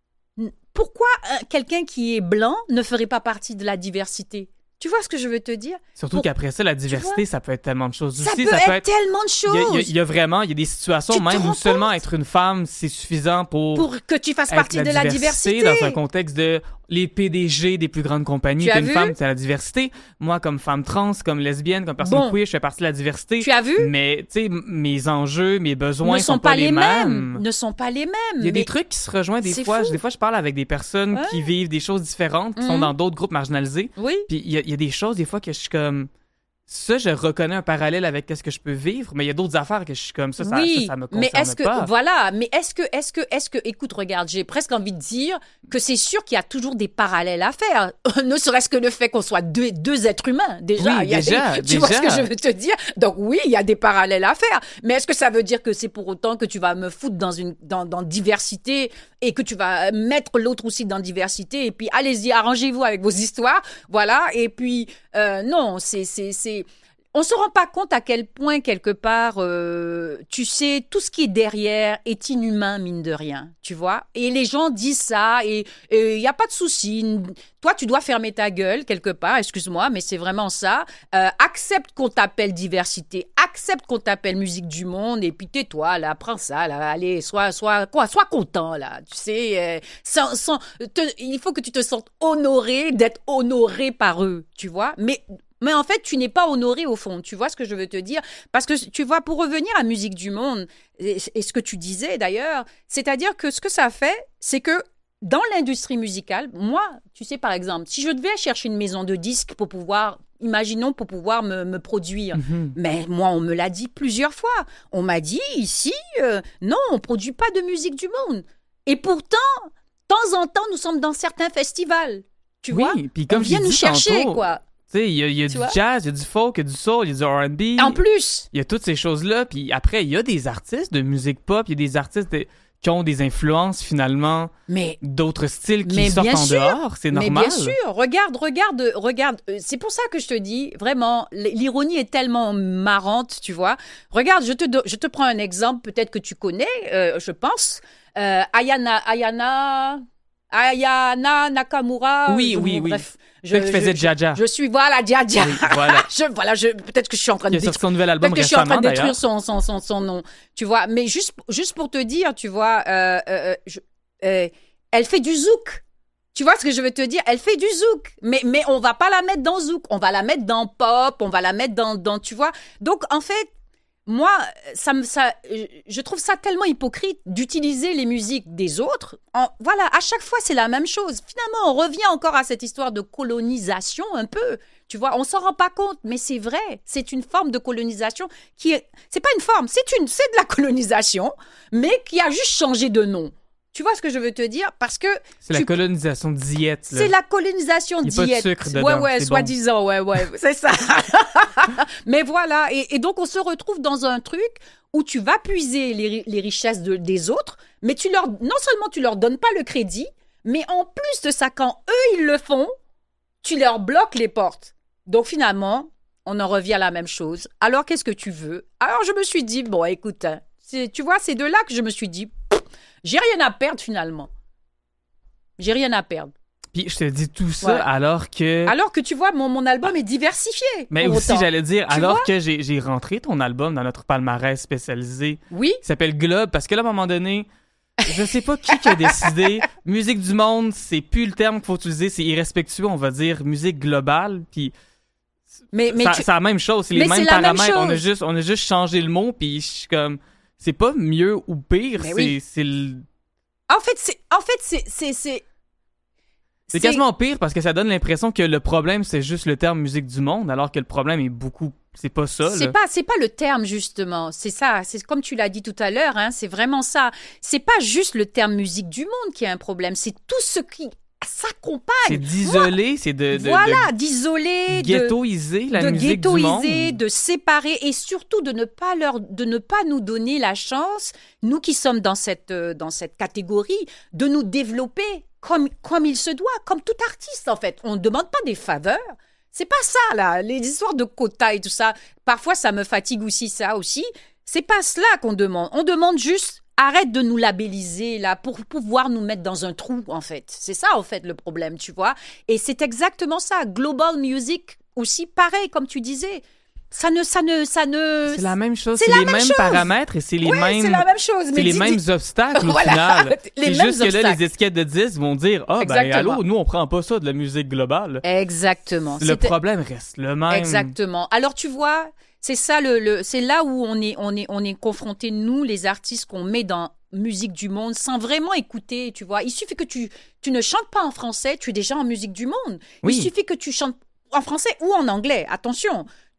Pourquoi euh, quelqu'un qui est blanc ne ferait pas partie de la diversité? Tu vois ce que je veux te dire? Surtout Pour- qu'après ça, la diversité, ça peut être tellement de choses Ça aussi. peut ça être peut être... tellement de Il y, a, il y a- choses il y a vraiment, il y a des situations Tu te même rends où seulement compte? être une femme, c'est suffisant pour, pour que tu fasses être partie de la diversité. dans un contexte de les P D G des plus grandes compagnies. Tu as T'es une vu? femme, c'est la diversité. Moi, comme femme trans, comme lesbienne, comme personne Bon. queer, je fais partie de la diversité. Tu as vu? Mais, tu sais, m- mes enjeux, mes besoins Ne sont pas les mêmes. mêmes. Ne sont pas les mêmes. Il y a Mais des trucs qui se rejoignent des c'est fois. fou. Des fois, je parle avec des personnes Ouais. qui vivent des choses différentes, qui sont Mhm. dans d'autres groupes marginalisés. Oui. Puis il y, a- il y a des choses, des fois, que je suis comme... ça, je reconnais un parallèle avec ce que je peux vivre, mais il y a d'autres affaires que je suis comme ça, ça, oui, ça, ça me concerne mais est-ce que pas. voilà, mais est-ce que est-ce que est-ce que écoute, regarde, j'ai presque envie de dire que c'est sûr qu'il y a toujours des parallèles à faire, ne serait-ce que le fait qu'on soit deux, deux êtres humains déjà, Oui, il y a déjà, des, tu déjà. vois ce que je veux te dire. Donc oui, il y a des parallèles à faire, mais est-ce que ça veut dire que c'est pour autant que tu vas me foutre dans une dans, dans diversité et que tu vas mettre l'autre aussi dans diversité et puis allez-y, arrangez-vous avec vos histoires, voilà, et puis euh, non, c'est c'est c'est on se rend pas compte à quel point, quelque part, euh, tu sais, tout ce qui est derrière est inhumain, mine de rien, tu vois. Et les gens disent ça, et il n'y a pas de souci. Toi, tu dois fermer ta gueule, quelque part, excuse-moi, mais c'est vraiment ça. Euh, accepte qu'on t'appelle diversité, accepte qu'on t'appelle musique du monde, et puis tais-toi, là, prends ça, là, allez, sois, sois, quoi, sois content, là, tu sais. Euh, sans, sans, te, il faut que tu te sentes honoré d'être honoré par eux, tu vois. Mais... Mais en fait, tu n'es pas honoré au fond. Tu vois ce que je veux te dire? Parce que, tu vois, pour revenir à Musique du Monde, et, et ce que tu disais d'ailleurs, c'est-à-dire que ce que ça fait, c'est que dans l'industrie musicale, moi, tu sais, par exemple, si je devais chercher une maison de disques pour pouvoir, imaginons, pour pouvoir me, me produire, Mm-hmm. mais moi, on me l'a dit plusieurs fois. On m'a dit, ici, euh, non, on ne produit pas de musique du monde. Et pourtant, de temps en temps, nous sommes dans certains festivals. Tu Oui, vois? puis comme on vient j'ai nous dit chercher, tantôt, quoi. Tu sais, il y a, il y a Tu du vois? jazz, il y a du folk, il y a du soul, il y a du R and B. En plus... Il y a toutes ces choses-là. Puis après, il y a des artistes de musique pop, il y a des artistes de- qui ont des influences, finalement, Mais d'autres styles qui Mais sortent bien en sûr, dehors. C'est Mais normal. bien sûr, regarde, regarde, regarde. Euh, C'est pour ça que je te dis, vraiment, l- l'ironie est tellement marrante, tu vois. Regarde, je te, do- je te prends un exemple, peut-être que tu connais, euh, je pense. Euh, Ayana, Ayana, Ayana Nakamura. Oui, je- oui, oui. Bref, je, Celle qui faisait je, Jaja. je suis, voilà, Jaja. Oui, voilà. je, voilà, je, peut-être que je suis en train de Il a sorti détruire. son nouvel album Peut-être que je suis en train récemment, de détruire d'ailleurs. son, son, son, son nom, tu vois. Mais juste, juste pour te dire, tu vois, euh, euh, je- euh, elle fait du zouk. Tu vois ce que je veux te dire? Elle fait du zouk. Mais, mais on va pas la mettre dans zouk. On va la mettre dans pop, on va la mettre dans, dans tu vois. Donc, en fait, moi, ça me, ça, je trouve ça tellement hypocrite d'utiliser les musiques des autres. En, voilà, à chaque fois, c'est la même chose. Finalement, on revient encore à cette histoire de colonisation un peu. Tu vois, on s'en rend pas compte, mais c'est vrai. C'est une forme de colonisation qui est, c'est pas une forme, c'est une, c'est de la colonisation, mais qui a juste changé de nom. Tu vois ce que je veux te dire? Parce que C'est la tu- colonisation diète. là. c'est la colonisation Il y a pas de diète. sucre dedans, Ouais, ouais, c'est soi-disant, ouais, ouais, c'est ça. Mais voilà, et, et donc on se retrouve dans un truc où tu vas puiser les, ri- les richesses de- des autres, mais tu leur, non seulement tu leur donnes pas le crédit, mais en plus de ça, quand eux ils le font, tu leur bloques les portes. Donc finalement, on en revient à la même chose. Alors qu'est-ce que tu veux? Alors je me suis dit, bon, écoute, hein, c'est- tu vois, c'est de là que je me suis dit, pff, j'ai rien à perdre finalement. J'ai rien à perdre. Puis je te dis tout ça Ouais. alors que... Alors que tu vois, mon, mon album est diversifié. Mais pour aussi, autant. j'allais dire, Tu alors vois? que j'ai j'ai rentré ton album dans notre palmarès spécialisé Oui, qui s'appelle Globe, parce que là, à un moment donné, je sais pas qui, qui a décidé. Musique du monde, c'est plus le terme qu'il faut utiliser, c'est irrespectueux, on va dire musique globale. Puis mais, mais ça- tu- c'est la même chose, c'est les Mais mêmes c'est la même paramètres. On a chose. juste, on a juste changé le mot, puis je suis comme, c'est pas mieux ou pire, Mais c'est oui. c'est le- en fait, c'est, en fait, c'est, c'est, c'est, c'est quasiment pire parce que ça donne l'impression que le problème c'est juste le terme musique du monde, alors que le problème est beaucoup, c'est pas ça. C'est là. pas, c'est pas le terme justement. C'est ça. C'est comme tu l'as dit tout à l'heure. Hein, c'est vraiment ça. C'est pas juste le terme musique du monde qui est un problème. C'est tout ce qui s'accompagne. C'est d'isoler, c'est de, de, Voilà, de d'isoler, de, ghettoiser la de musique du monde. ghettoiser, de séparer et surtout de ne pas leur, de ne pas nous donner la chance, nous qui sommes dans cette, euh, dans cette catégorie, de nous développer comme, comme il se doit, comme tout artiste en fait. On ne demande pas des faveurs. C'est pas ça là, les histoires de quotas et tout ça. Parfois ça me fatigue aussi ça aussi. C'est pas cela qu'on demande. On demande juste arrête de nous labelliser là pour pouvoir nous mettre dans un trou en fait. C'est ça en fait le problème, tu vois. Et c'est exactement ça. Global music aussi pareil comme tu disais. Ça ne ça ne ça ne C'est la même chose, C'est c'est la les même mêmes chose. paramètres et c'est les Ouais, mêmes c'est la même chose. c'est mais les dis- mêmes dis- obstacles au Voilà, final. les C'est mêmes juste que là, obstacles. les étiquettes de disques vont dire « Ah, ben Exactement. allô, nous, on prend pas ça de la musique globale. Exactement. » Le C'était- problème reste le même. Exactement. Alors tu vois, c'est ça le, le c'est là où on est on est on est confronté nous les artistes qu'on met dans musique du monde sans vraiment écouter, tu vois. Il suffit que tu tu ne chantes pas en français, tu es déjà en musique du monde. Oui. Il suffit que tu chantes en français ou en anglais. Attention.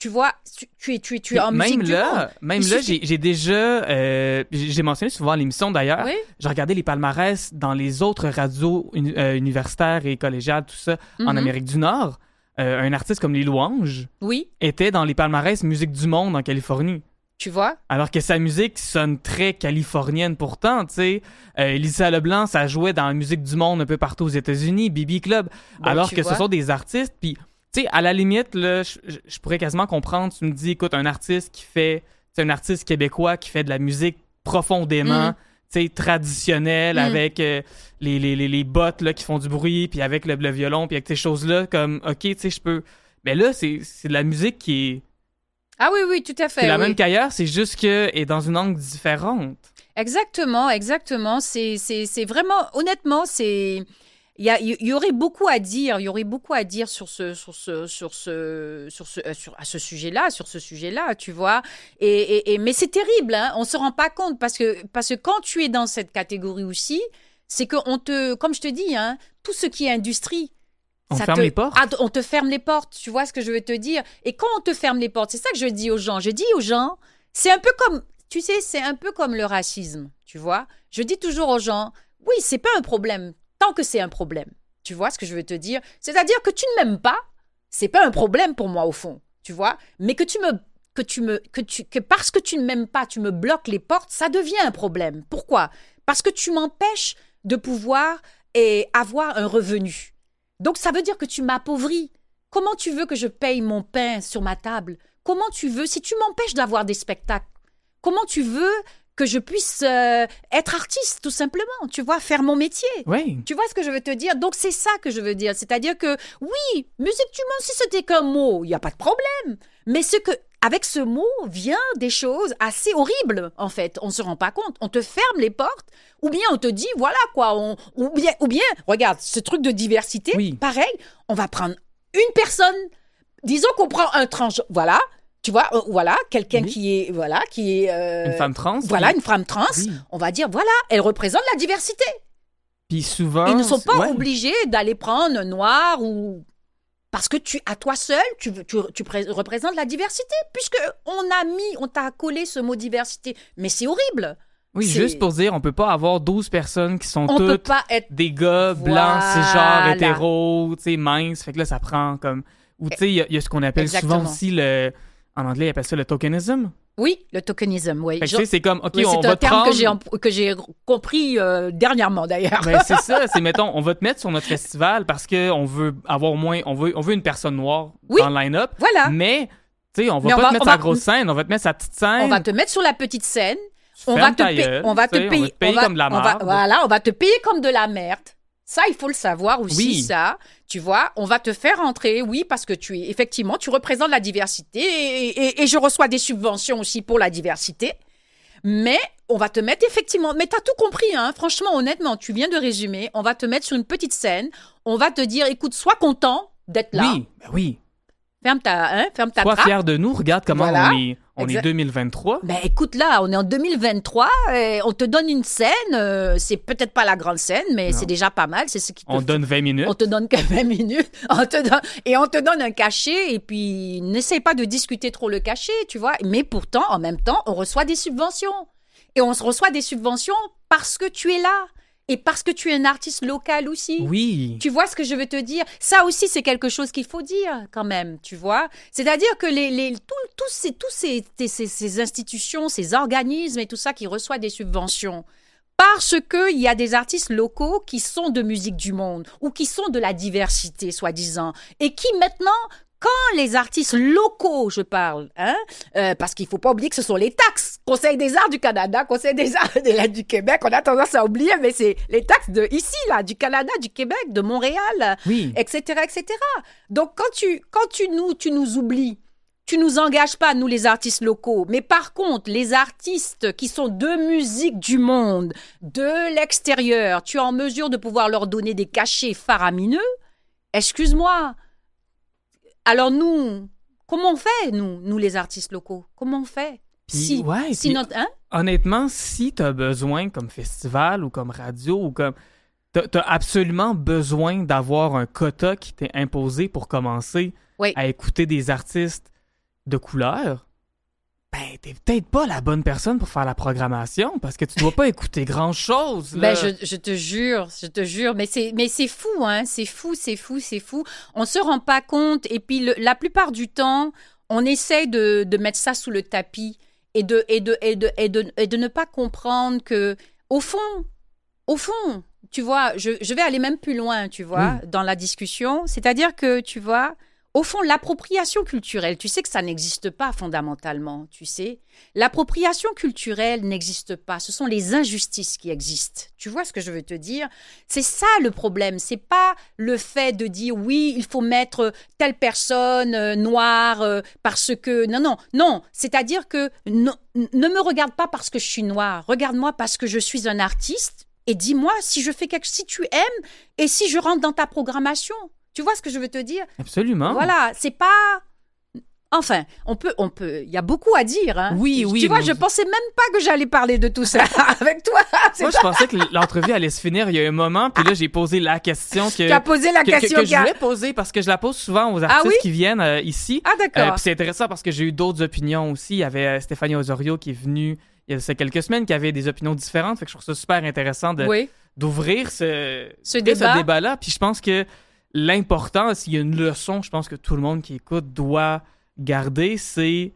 Tu vois, tu, tu es, tu es, tu es en même musique du là, monde. Même Il là, suffit- j'ai, j'ai déjà... euh, j'ai j'ai mentionné souvent à l'émission, d'ailleurs, Oui. j'ai regardé les palmarès dans les autres radios uni- euh, universitaires et collégiales, tout ça, en Mhm. Amérique du Nord. Euh, un artiste comme Les Louanges Oui, était dans les palmarès musique du monde en Californie. tu vois. Alors que sa musique sonne très californienne pourtant, tu sais. Euh, Lisa Leblanc, ça jouait dans la musique du monde un peu partout aux États-Unis, B B Club. Bon, alors tu que vois. ce sont des artistes, puis, tu sais, à la limite, là, je je- je pourrais quasiment comprendre, tu me dis, écoute, un artiste qui fait, c'est un artiste québécois qui fait de la musique profondément, Mm. tu sais, traditionnelle, Mm. avec euh, les, les, les, les bottes, là, qui font du bruit, puis avec le, le violon, puis avec ces choses-là, comme, OK, tu sais, je peux... Mais là, c'est c'est de la musique qui est... Ah oui, oui, tout à fait. C'est la oui. même qu'ailleurs, c'est juste qu'elle est dans une angle différente. Exactement, exactement. C'est, c'est, c'est vraiment, honnêtement, c'est, il y, a- il y aurait beaucoup à dire. Il y aurait beaucoup à dire sur ce, sur ce, sur ce, sur ce, euh, sur, à ce sujet-là, sur ce sujet-là, tu vois. Et, et, et- mais c'est terrible, hein. On se rend pas compte parce que, parce que quand tu es dans cette catégorie aussi, c'est que on te, comme je te dis, hein, tout ce qui est industrie. On ça ferme te- les portes. Ah, on te ferme les portes, tu vois ce que je veux te dire. Et quand on te ferme les portes, c'est ça que je dis aux gens. Je dis aux gens, c'est un peu comme, tu sais, c'est un peu comme le racisme, tu vois. Je dis toujours aux gens, oui, c'est pas un problème, tant que c'est un problème. Tu vois ce que je veux te dire? C'est-à-dire que tu ne m'aimes pas, c'est pas un problème pour moi au fond, tu vois. Mais que tu me, que tu me, que tu, que parce que tu ne m'aimes pas, tu me bloques les portes, ça devient un problème. Pourquoi? Parce que tu m'empêches de pouvoir et avoir un revenu. Donc, ça veut dire que tu m'appauvris. Comment tu veux que je paye mon pain sur ma table? Comment tu veux, si tu m'empêches d'avoir des spectacles, comment tu veux que je puisse euh, être artiste, tout simplement, tu vois, faire mon métier? Oui. Tu vois ce que je veux te dire? Donc, c'est ça que je veux dire. C'est-à-dire que, oui, musique du monde, si c'était qu'un mot, il n'y a pas de problème. Mais ce que, avec ce mot vient des choses assez horribles, en fait. On ne se rend pas compte. On te ferme les portes, ou bien on te dit, voilà quoi, on, ou, bien, ou bien, regarde, ce truc de diversité, Oui. pareil, on va prendre une personne, disons qu'on prend un trans, voilà, tu vois, euh, voilà, quelqu'un Oui. qui est, voilà, qui est... euh, Une femme trans. Voilà, puis- une femme trans, Oui. on va dire, voilà, elle représente la diversité. Puis souvent... Ils ne sont pas ouais. obligés d'aller prendre un noir ou... Parce que tu, à toi seul, tu, tu, tu pré- représentes la diversité, puisque on a mis, on t'a collé ce mot diversité. Mais c'est horrible. Oui, c'est- juste pour dire, on peut pas avoir douze personnes qui sont On peut toutes pas être... des gars blancs, Voilà. cisgenres, hétéros, tu sais, minces. Fait que là, ça prend comme... Ou tu sais, il y, a- il y a ce qu'on appelle Exactement. souvent aussi le... En anglais, ils appellent ça le tokenism. Oui, le tokenisme, oui. Fait que Je- tu sais, c'est comme, OK, oui, on c'est va un te terme prendre... que j'ai, em- que j'ai compris euh, dernièrement, d'ailleurs. Ben, c'est ça, c'est, mettons, on va te mettre sur notre festival parce qu'on veut avoir au moins... On veut, on veut une personne noire Oui. dans le line-up. Voilà. Mais, tu sais, on va Mais pas on va- te mettre on sa va- grosse scène, on va te mettre sa petite scène. On va te mettre sur la petite scène. On Ferme va, te ta payer, gueule, on va te tu sais, payer, on va te payer on va- comme de la on va- merde. Voilà, on va te payer comme de la merde. Ça, il faut le savoir aussi, Oui. ça. Tu vois, on va te faire entrer, oui, parce que tu es, effectivement, tu représentes la diversité et, et- et je reçois des subventions aussi pour la diversité. Mais on va te mettre effectivement, mais t'as tout compris, hein. Franchement, honnêtement, tu viens de résumer. On va te mettre sur une petite scène. On va te dire, écoute, sois content d'être là. Oui, ben oui. Ferme ta, hein, ferme ta Sois trappe. fier de nous, regarde comment Voilà. on est, on est Exact. deux mille vingt-trois. Ben écoute là, on est en deux mille vingt-trois, et on te donne une scène, euh, c'est peut-être pas la grande scène, mais Non. c'est déjà pas mal, c'est ce qui te On fait- donne vingt minutes. on te donne que vingt minutes, on te donne, et on te donne un cachet, et puis n'essaie pas de discuter trop le cachet, tu vois, mais pourtant, en même temps, on reçoit des subventions. Et on se reçoit des subventions parce que tu es là, et parce que tu es un artiste local aussi. Oui. Tu vois ce que je veux te dire? Ça aussi, c'est quelque chose qu'il faut dire quand même, tu vois? C'est-à-dire que les, les, tout- tous ces, tous ces, ces, ces institutions, ces organismes et tout ça qui reçoivent des subventions, parce qu'il y a des artistes locaux qui sont de musique du monde ou qui sont de la diversité, soi-disant, et qui maintenant... Quand les artistes locaux, je parle, hein, euh, parce qu'il faut pas oublier que ce sont les taxes. Conseil des arts du Canada, Conseil des arts de la- du Québec, on a tendance à oublier, mais c'est les taxes de ici, là, du Canada, du Québec, de Montréal, Oui. et cetera, et cetera. Donc, quand tu, quand tu nous, tu nous oublies, tu nous engages pas, nous, les artistes locaux. Mais par contre, les artistes qui sont de musique du monde, de l'extérieur, tu es en mesure de pouvoir leur donner des cachets faramineux. Excuse-moi. Alors nous, comment on fait, nous, nous les artistes locaux? Comment on fait? Puis, si, ouais, si puis- notre, hein? Honnêtement, si t'as besoin comme festival ou comme radio ou comme... T'as, t'as absolument besoin d'avoir un quota qui t'est imposé pour commencer Oui. à écouter des artistes de couleur, ben, t'es peut-être pas la bonne personne pour faire la programmation parce que tu dois pas écouter grand-chose. Là. Ben, je, je te jure, je te jure. Mais c'est, mais c'est fou, hein. C'est fou, c'est fou, c'est fou. On se rend pas compte. Et puis, le, la plupart du temps, on essaye de, de mettre ça sous le tapis et de, et de, et de, et de, et de ne pas comprendre que, au fond, au fond, tu vois, je, je vais aller même plus loin, tu vois, oui. dans la discussion. C'est-à-dire que, tu vois, au fond, l'appropriation culturelle, tu sais que ça n'existe pas fondamentalement, tu sais. L'appropriation culturelle n'existe pas. Ce sont les injustices qui existent. Tu vois ce que je veux te dire? C'est ça le problème. C'est pas le fait de dire oui, il faut mettre telle personne euh, noire euh, parce que... Non, non, non. C'est-à-dire que non, ne me regarde pas parce que je suis noire. Regarde-moi parce que je suis un artiste et dis-moi si je fais quelque... si tu aimes et si je rentre dans ta programmation. Tu vois ce que je veux te dire? Absolument. Voilà, c'est pas... Enfin, on peut, on peut... Il y a beaucoup à dire. Hein. Oui, oui. Tu vois, je pensais même pas que j'allais parler de tout ça avec toi. C'est Moi, pas... je pensais que l'entrevue allait se finir il y a un moment, puis là, j'ai posé la question que... Tu as posé la que, question que, que qu'a... je voulais poser, parce que je la pose souvent aux artistes ah, oui? qui viennent euh, ici. Ah, d'accord. Euh, puis c'est intéressant parce que j'ai eu d'autres opinions aussi. Il y avait euh, Stéphanie Osorio qui est venue il y a quelques semaines, qui avait des opinions différentes. Fait que je trouve ça super intéressant de, oui. d'ouvrir ce, ce, débat. ce débat-là. Puis je pense que l'important, s'il y a une leçon, je pense que tout le monde qui écoute doit garder, c'est...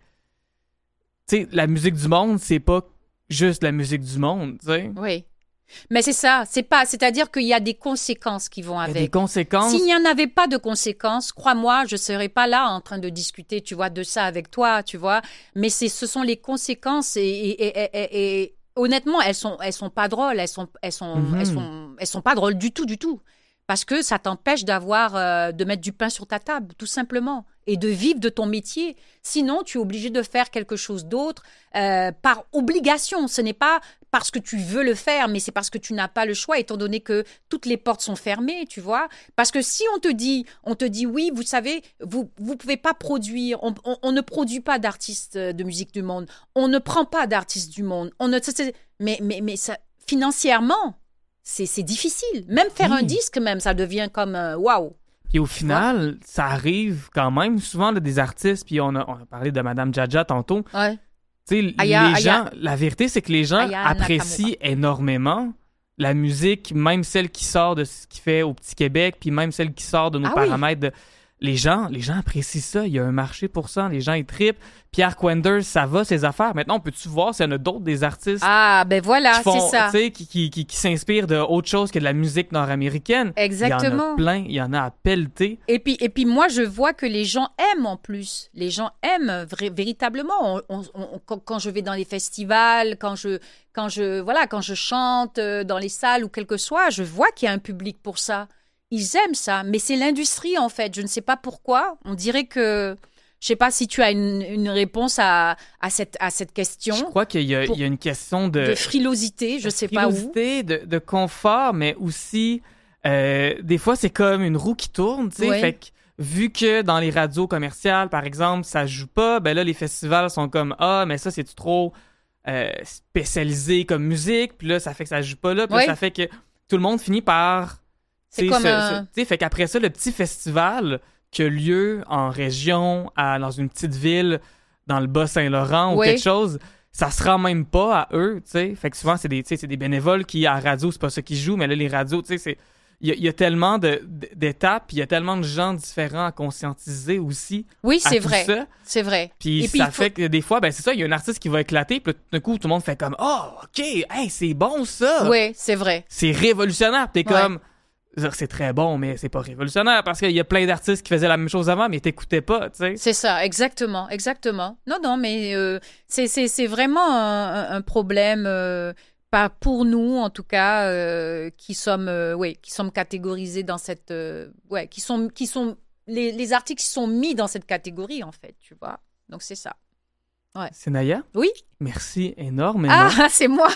Tu sais, la musique du monde, c'est pas juste la musique du monde, tu sais. Oui. Mais c'est ça, c'est pas... C'est-à-dire qu'il y a des conséquences qui vont avec. Il y a des conséquences. S'il n'y en avait pas de conséquences, crois-moi, je serais pas là en train de discuter, tu vois, de ça avec toi, tu vois. Mais c'est, ce sont les conséquences et... et, et, et, et honnêtement, elles sont, elles sont pas drôles, elles sont, elles sont, mm-hmm. elles sont, elles sont pas drôles du tout, du tout. Parce que ça t'empêche d'avoir, euh, de mettre du pain sur ta table, tout simplement, et de vivre de ton métier. Sinon, tu es obligé de faire quelque chose d'autre euh, par obligation. Ce n'est pas parce que tu veux le faire, mais c'est parce que tu n'as pas le choix, étant donné que toutes les portes sont fermées, tu vois. Parce que si on te dit, on te dit oui, vous savez, vous vous pouvez pas produire, on, on, on ne produit pas d'artistes de musique du monde, on ne prend pas d'artistes du monde, on ne, mais mais mais ça, financièrement. C'est, c'est difficile. Même faire oui. un disque, même, ça devient comme euh, waouh. Puis au final, ouais. ça arrive quand même souvent là, des artistes, puis on a, on a parlé de Madame Jaja tantôt. Ouais. Tu sais, Aya, les Aya. gens, la vérité, c'est que les gens Aya apprécient Nakamura. énormément la musique, même celle qui sort de ce qu'il fait au Petit Québec, puis même celle qui sort de nos ah paramètres. Oui. De... Les gens, les gens apprécient ça. Il y a un marché pour ça. Les gens, ils trippent. Pierre Quenders, ça va, ses affaires. Maintenant, peux-tu voir s'il y en a d'autres des artistes Ah, ben voilà, qui font, c'est ça. Qui, qui, qui, qui s'inspirent de autre chose que de la musique nord-américaine. Exactement. Il y en a plein. Il y en a à pelleter. Et puis, et puis moi, je vois que les gens aiment en plus. Les gens aiment vra- véritablement. On, on, on, quand, quand je vais dans les festivals, quand je, quand je, voilà, quand je chante dans les salles ou quel que soit, je vois qu'il y a un public pour ça. Ils aiment ça, mais c'est l'industrie, en fait. Je ne sais pas pourquoi. On dirait que... Je ne sais pas si tu as une, une réponse à, à, cette, à cette question. Je crois qu'il y a, il y a une question de... De frilosité, je ne sais pas où. Frilosité, de, de confort, mais aussi... Euh, des fois, c'est comme une roue qui tourne, tu sais. Ouais. Fait que, vu que dans les radios commerciales, par exemple, ça joue pas, ben là, les festivals sont comme « Ah, mais ça, c'est trop euh, spécialisé comme musique. » Puis là, ça fait que ça joue pas là. Puis ouais. là, ça fait que tout le monde finit par... C'est comme ce, un... ce, fait qu'après ça, le petit festival qui a lieu en région, à, dans une petite ville, dans le Bas-Saint-Laurent oui. ou quelque chose, ça se rend même pas à eux, tu sais. Fait que souvent, c'est des, c'est des bénévoles qui, à la radio, c'est pas ça qui jouent, mais là, les radios, tu sais, c'est... Il y, y a tellement de, d'étapes, puis il y a tellement de gens différents à conscientiser aussi. Oui, c'est tout vrai. Ça. C'est vrai. Puis Et ça puis, fait faut... que des fois, ben c'est ça, il y a un artiste qui va éclater, puis là, tout d'un coup, tout le monde fait comme « Oh, OK, hey, c'est bon ça! » Oui, c'est vrai. C'est révolutionnaire. T'es ouais. comme... C'est très bon, mais c'est pas révolutionnaire parce qu'il y a plein d'artistes qui faisaient la même chose avant, mais t'écoutaient pas, tu sais. C'est ça, exactement, exactement. Non, non, mais euh, c'est, c'est, c'est vraiment un, un problème, euh, pas pour nous en tout cas, euh, qui sommes, euh, ouais, qui sommes catégorisés dans cette, euh, ouais, qui sont, qui sont les, les artistes qui sont mis dans cette catégorie en fait, tu vois. Donc c'est ça. Ouais. C'est Naya? Oui. Merci énormément. Ah, c'est moi.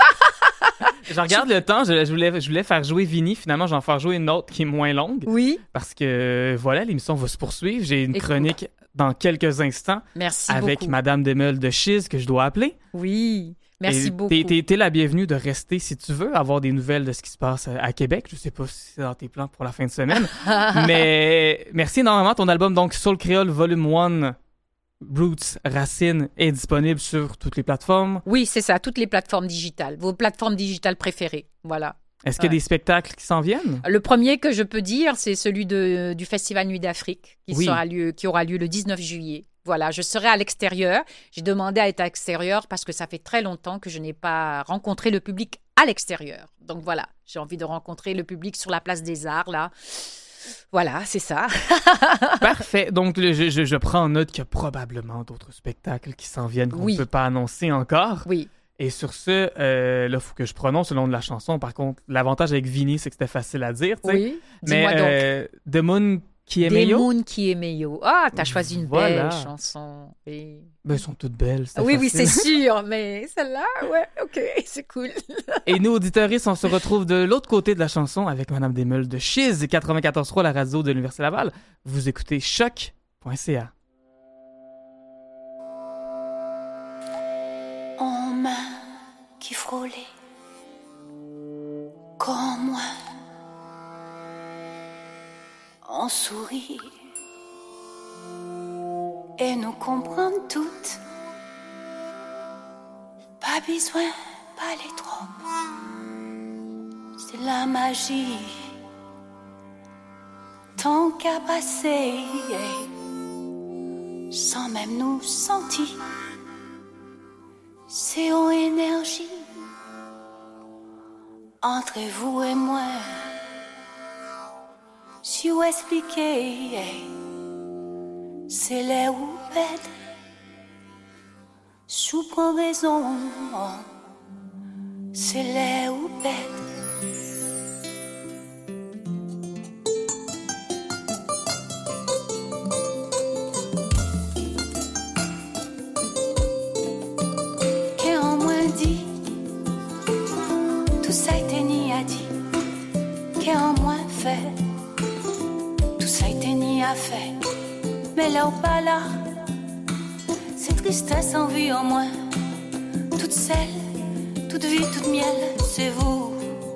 Je regarde le temps, je, je, voulais, je voulais faire jouer Vinny, finalement je vais en faire jouer une autre qui est moins longue. Oui. Parce que voilà, l'émission va se poursuivre. J'ai une Écoute. chronique dans quelques instants. Merci avec beaucoup. Madame Demeule de Chiz que je dois appeler. Oui, merci Et beaucoup. T'es, t'es, t'es la bienvenue de rester si tu veux, avoir des nouvelles de ce qui se passe à Québec. Je sais pas si c'est dans tes plans pour la fin de semaine. Mais merci énormément. Ton album, donc Soul Creole Volume un, Roots Racine est disponible sur toutes les plateformes. Oui, c'est ça, toutes les plateformes digitales, vos plateformes digitales préférées, voilà. Est-ce qu'il y a Ouais. des spectacles qui s'en viennent? Le premier que je peux dire, c'est celui de, du Festival Nuit d'Afrique, qui, Oui. sera lieu, qui aura lieu le dix-neuf juillet. Voilà, je serai à l'extérieur. J'ai demandé à être à l'extérieur parce que ça fait très longtemps que je n'ai pas rencontré le public à l'extérieur. Donc voilà, j'ai envie de rencontrer le public sur la place des Arts, là. Voilà, c'est ça. Parfait. Donc, le- je, je, je prends en note qu'il y a probablement d'autres spectacles qui s'en viennent qu'on ne Oui. peut pas annoncer encore. Oui. Et sur ce, euh, là, il faut que je prononce le nom de la chanson. Par contre, l'avantage avec Vinny, c'est que c'était facile à dire. tu sais. Oui. Mais Dis-moi donc. euh, The Moon qui est Des meilleur, Moon qui est meilleur. Ah, t'as choisi une Voilà. belle chanson. Oui, ben, elles sont toutes belles. c'était oui, oui, c'est facile. sûr. Mais celle-là, ouais, ok, c'est cool. Et nous, auditeuristes, on se retrouve de l'autre côté de la chanson avec Madame Desmeules de Chiz quatre-vingt-quatorze trois, la radio de l'Université Laval. Vous écoutez choc point c a. En main qui frôlait comme moi, on sourit et nous comprendre toutes. Pas besoin, pas les trop. C'est la magie, tant qu'à passer, sans même nous sentir. C'est en énergie entre vous et moi. Si vous expliquez, c'est les ou bête. Sous raison, c'est les ou bête. Qu'en moins dit, tout ça été ni a dit. Qu'en moins fait, tout ça été ni a fait. Mais là ou pas là, c'est tristesse en vie en moins. Toute celle, toute vie, toute miel, c'est vous.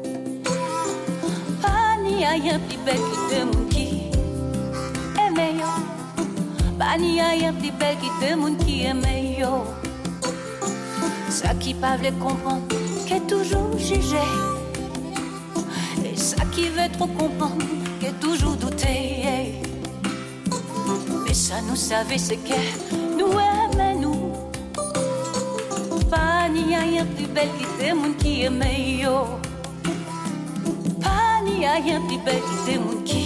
Pas ni rien plus belle que de monde qui est meilleur. Pas ni rien plus belle que de monde qui est meilleur. Ça qui pas veut comprendre, qui est toujours jugé. Et ça qui veut trop comprendre, qui est toujours douté. Mais ça nous savait c'est que nous aimons nous. Pas ni rien plus belle que des monde qui est meilleur. Pas ni rien plus belle que des monde qui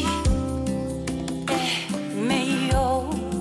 est meilleur.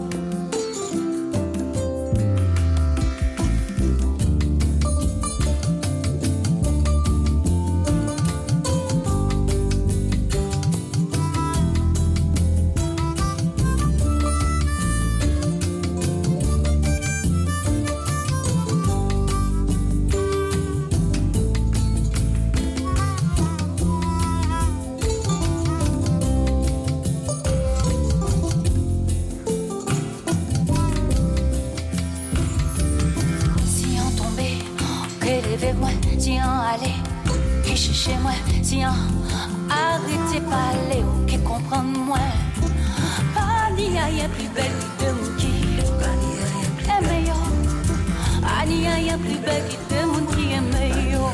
Si on tombait, relevez moi, si on allait, qui chez moi, si on arrêtait parler ou qui comprendre moi. Pas ni rien plus belle que de monde qui est meilleur. Pas ni rien plus belle que de monde qui est meilleur.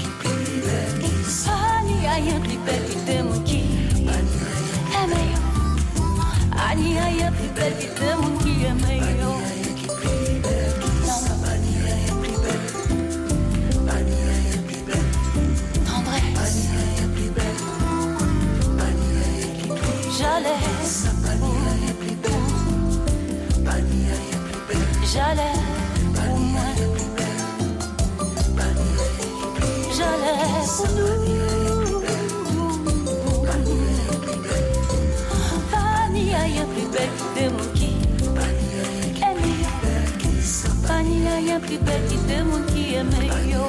Pas ni rien plus belle que de monde qui est meilleur. Pas ni rien plus belle que de monde qui est meilleur. Tendresse, j'allais, j'allais pour moi, j'allais pour nous. Pas ni rien plus belle que de monde qui est meilleur. Pas ni rien plus belle que de monde qui est meilleur.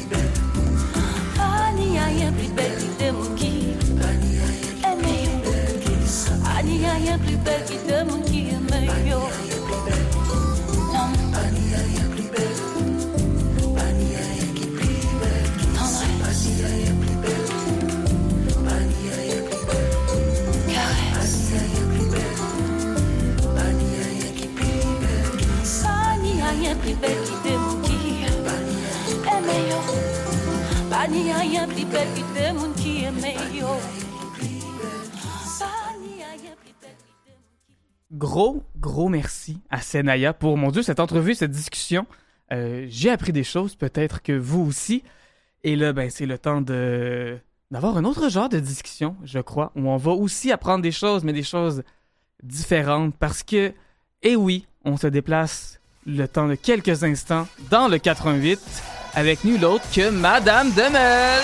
Pas ni rien plus belle que de monde qui est meilleur. Pas ni rien plus belle que de monde qui est meilleur. Non. Tendresse. Caresse. n'y a rien plus belle que des monde qui aimait yo. Gros, gros merci à Senaya pour, mon Dieu, cette entrevue, cette discussion. Euh, j'ai appris des choses, peut-être que vous aussi. Et là, ben, c'est le temps de d'avoir un autre genre de discussion, je crois, où on va aussi apprendre des choses, mais des choses différentes, parce que, eh oui, on se déplace le temps de quelques instants dans le quatre-vingt-huit, avec nul autre que Madame Demel.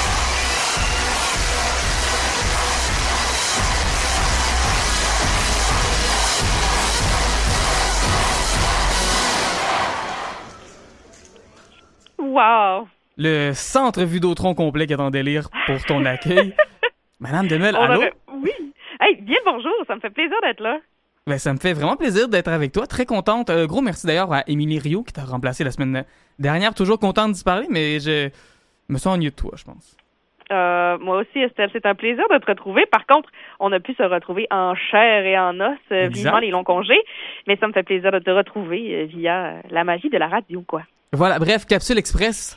Wow! Le centre Vidéotron complet qui est en délire pour ton accueil. Madame Demel, On allô? aurait- Oui! Hey, bien bonjour, ça me fait plaisir d'être là. Ben, ça me fait vraiment plaisir d'être avec toi. Très contente. Euh, gros merci d'ailleurs à Émilie Rio qui t'a remplacé la semaine dernière. Toujours contente d'y parler, mais je me sens ennuyeux de toi, je pense. Euh, moi aussi, Estelle, c'est un plaisir de te retrouver. Par contre, on a pu se retrouver en chair et en os, euh, Exact. vivant les longs congés. Mais ça me fait plaisir de te retrouver euh, via euh, la magie de la radio, quoi. Voilà, bref, Capsule Express.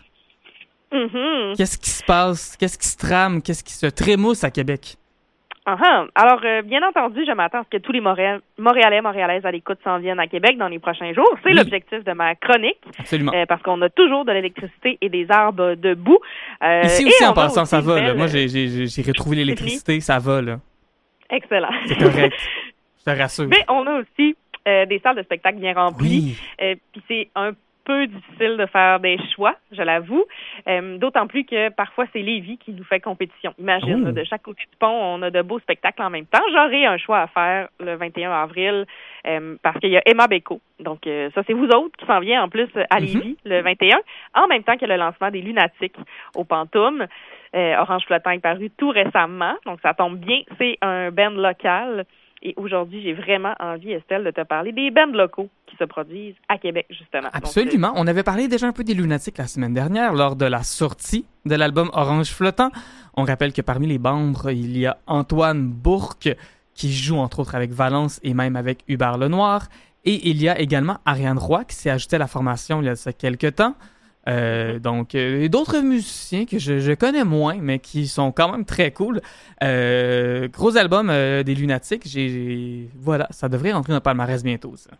Mhm. Qu'est-ce qui se passe? Qu'est-ce qui se trame? Qu'est-ce qui se trémousse à Québec? Uh-huh. Alors, euh, bien entendu, je m'attends à ce que tous les Montréal- Montréalais, Montréalaises à l'écoute s'en viennent à Québec dans les prochains jours. C'est Oui. l'objectif de ma chronique, Absolument. euh, parce qu'on a toujours de l'électricité et des arbres debout. Euh, Ici et aussi, on en a passant, aussi ça une va. Là. belle- Moi, j'ai, j'ai, j'ai- j'ai retrouvé l'électricité, ça va. Là. Excellent. C'est correct. Je te rassure. Mais on a aussi euh, des salles de spectacle bien remplies. Oui. Euh, Puis c'est un peu difficile de faire des choix, je l'avoue. Euh, D'autant plus que parfois, c'est Lévis qui nous fait compétition. Imagine, Oh. là, de chaque côté du pont, on a de beaux spectacles en même temps. J'aurai un choix à faire le vingt et un avril euh, parce qu'il y a Emma Beko. Donc, euh, ça, c'est vous autres qui s'en vient en plus à Lévis le vingt et un, en même temps que le lancement des Lunatiques au Pantoum. Euh, Orange Flottant est paru tout récemment, donc ça tombe bien. C'est un band local. Et aujourd'hui, j'ai vraiment envie, Estelle, de te parler des bands locaux qui se produisent à Québec, justement. Donc, Absolument. On avait parlé déjà un peu des Lunatiques la semaine dernière lors de la sortie de l'album Orange Flottant. On rappelle que parmi les membres, il y a Antoine Bourque qui joue entre autres avec Valence et même avec Hubert Lenoir. Et il y a également Ariane Roy qui s'est ajoutée à la formation il y a ça quelques temps. Euh, donc, euh, et d'autres musiciens que je, je connais moins, mais qui sont quand même très cool. Euh, gros album euh, des Lunatiques. J'ai, j'ai- voilà, ça devrait rentrer dans le palmarès bientôt, ça.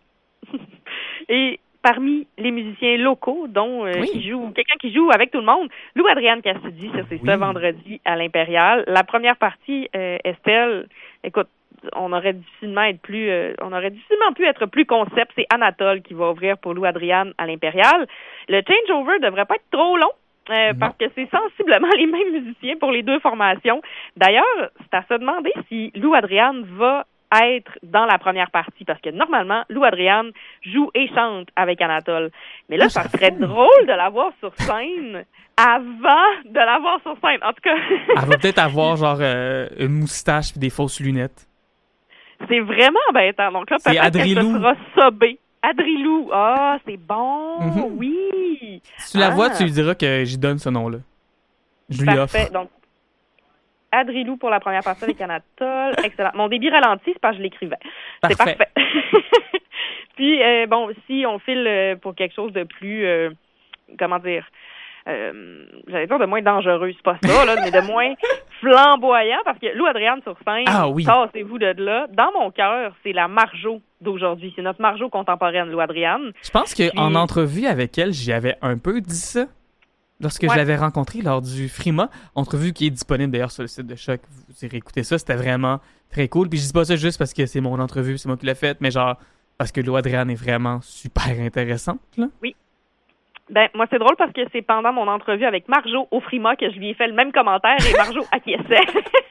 Et parmi les musiciens locaux, dont euh, Oui. qui joue, quelqu'un qui joue avec tout le monde, Lou Adrienne Cassidy, ça c'est Oui. ce vendredi à l'Impérial. La première partie, euh, Estelle, écoute, on aurait difficilement être plus, euh, on aurait difficilement pu être plus concept. C'est Anatole qui va ouvrir pour Lou Adrienne à l'Impérial. Le changeover devrait pas être trop long. Euh, Non. parce que c'est sensiblement les mêmes musiciens pour les deux formations. D'ailleurs, c'est à se demander si Lou Adrienne va être dans la première partie, parce que normalement, Lou Adrienne joue et chante avec Anatole. Mais là, Ah, ça ça serait fout. drôle de l'avoir sur scène avant de l'avoir sur scène. En tout cas, Elle va peut-être avoir genre euh, une moustache et des fausses lunettes. c'est vraiment embêtant. Donc là, C'est peut-être qu'elle se Adrilou. fera sobber. Adrilou, ah, c'est bon, Mhm. oui. Si tu la Ah. vois, tu lui diras que j'y donne ce nom-là. Je lui Parfait. offre. Donc, Adrilou pour la première partie avec Anatole. Excellent. Mon débit ralenti, c'est parce que je l'écrivais. C'est Parfait. parfait. Puis, euh, bon, si on file euh, pour quelque chose de plus, euh, comment dire, euh, j'allais dire de moins dangereux, c'est pas ça, là, mais de moins flamboyant, parce que Lou Adrienne sur scène, Ah oui. tassez-vous de là. Dans mon cœur, c'est la Marjo d'aujourd'hui. C'est notre Marjo contemporaine, Lou Adrienne. Je pense qu'en Puis- entrevue avec elle, j'y avais un peu dit ça. Lorsque Ouais. je l'avais rencontrée lors du Frima, entrevue qui est disponible d'ailleurs sur le site de Choc, vous irez écouter ça, c'était vraiment très cool. Puis je dis pas ça juste parce que c'est mon entrevue, c'est moi qui l'ai faite, mais genre parce que Lou Adrienne est vraiment super intéressante, là. Ben, moi, c'est drôle parce que c'est pendant mon entrevue avec Marjo au Frima que je lui ai fait le même commentaire et Marjo acquiesçait.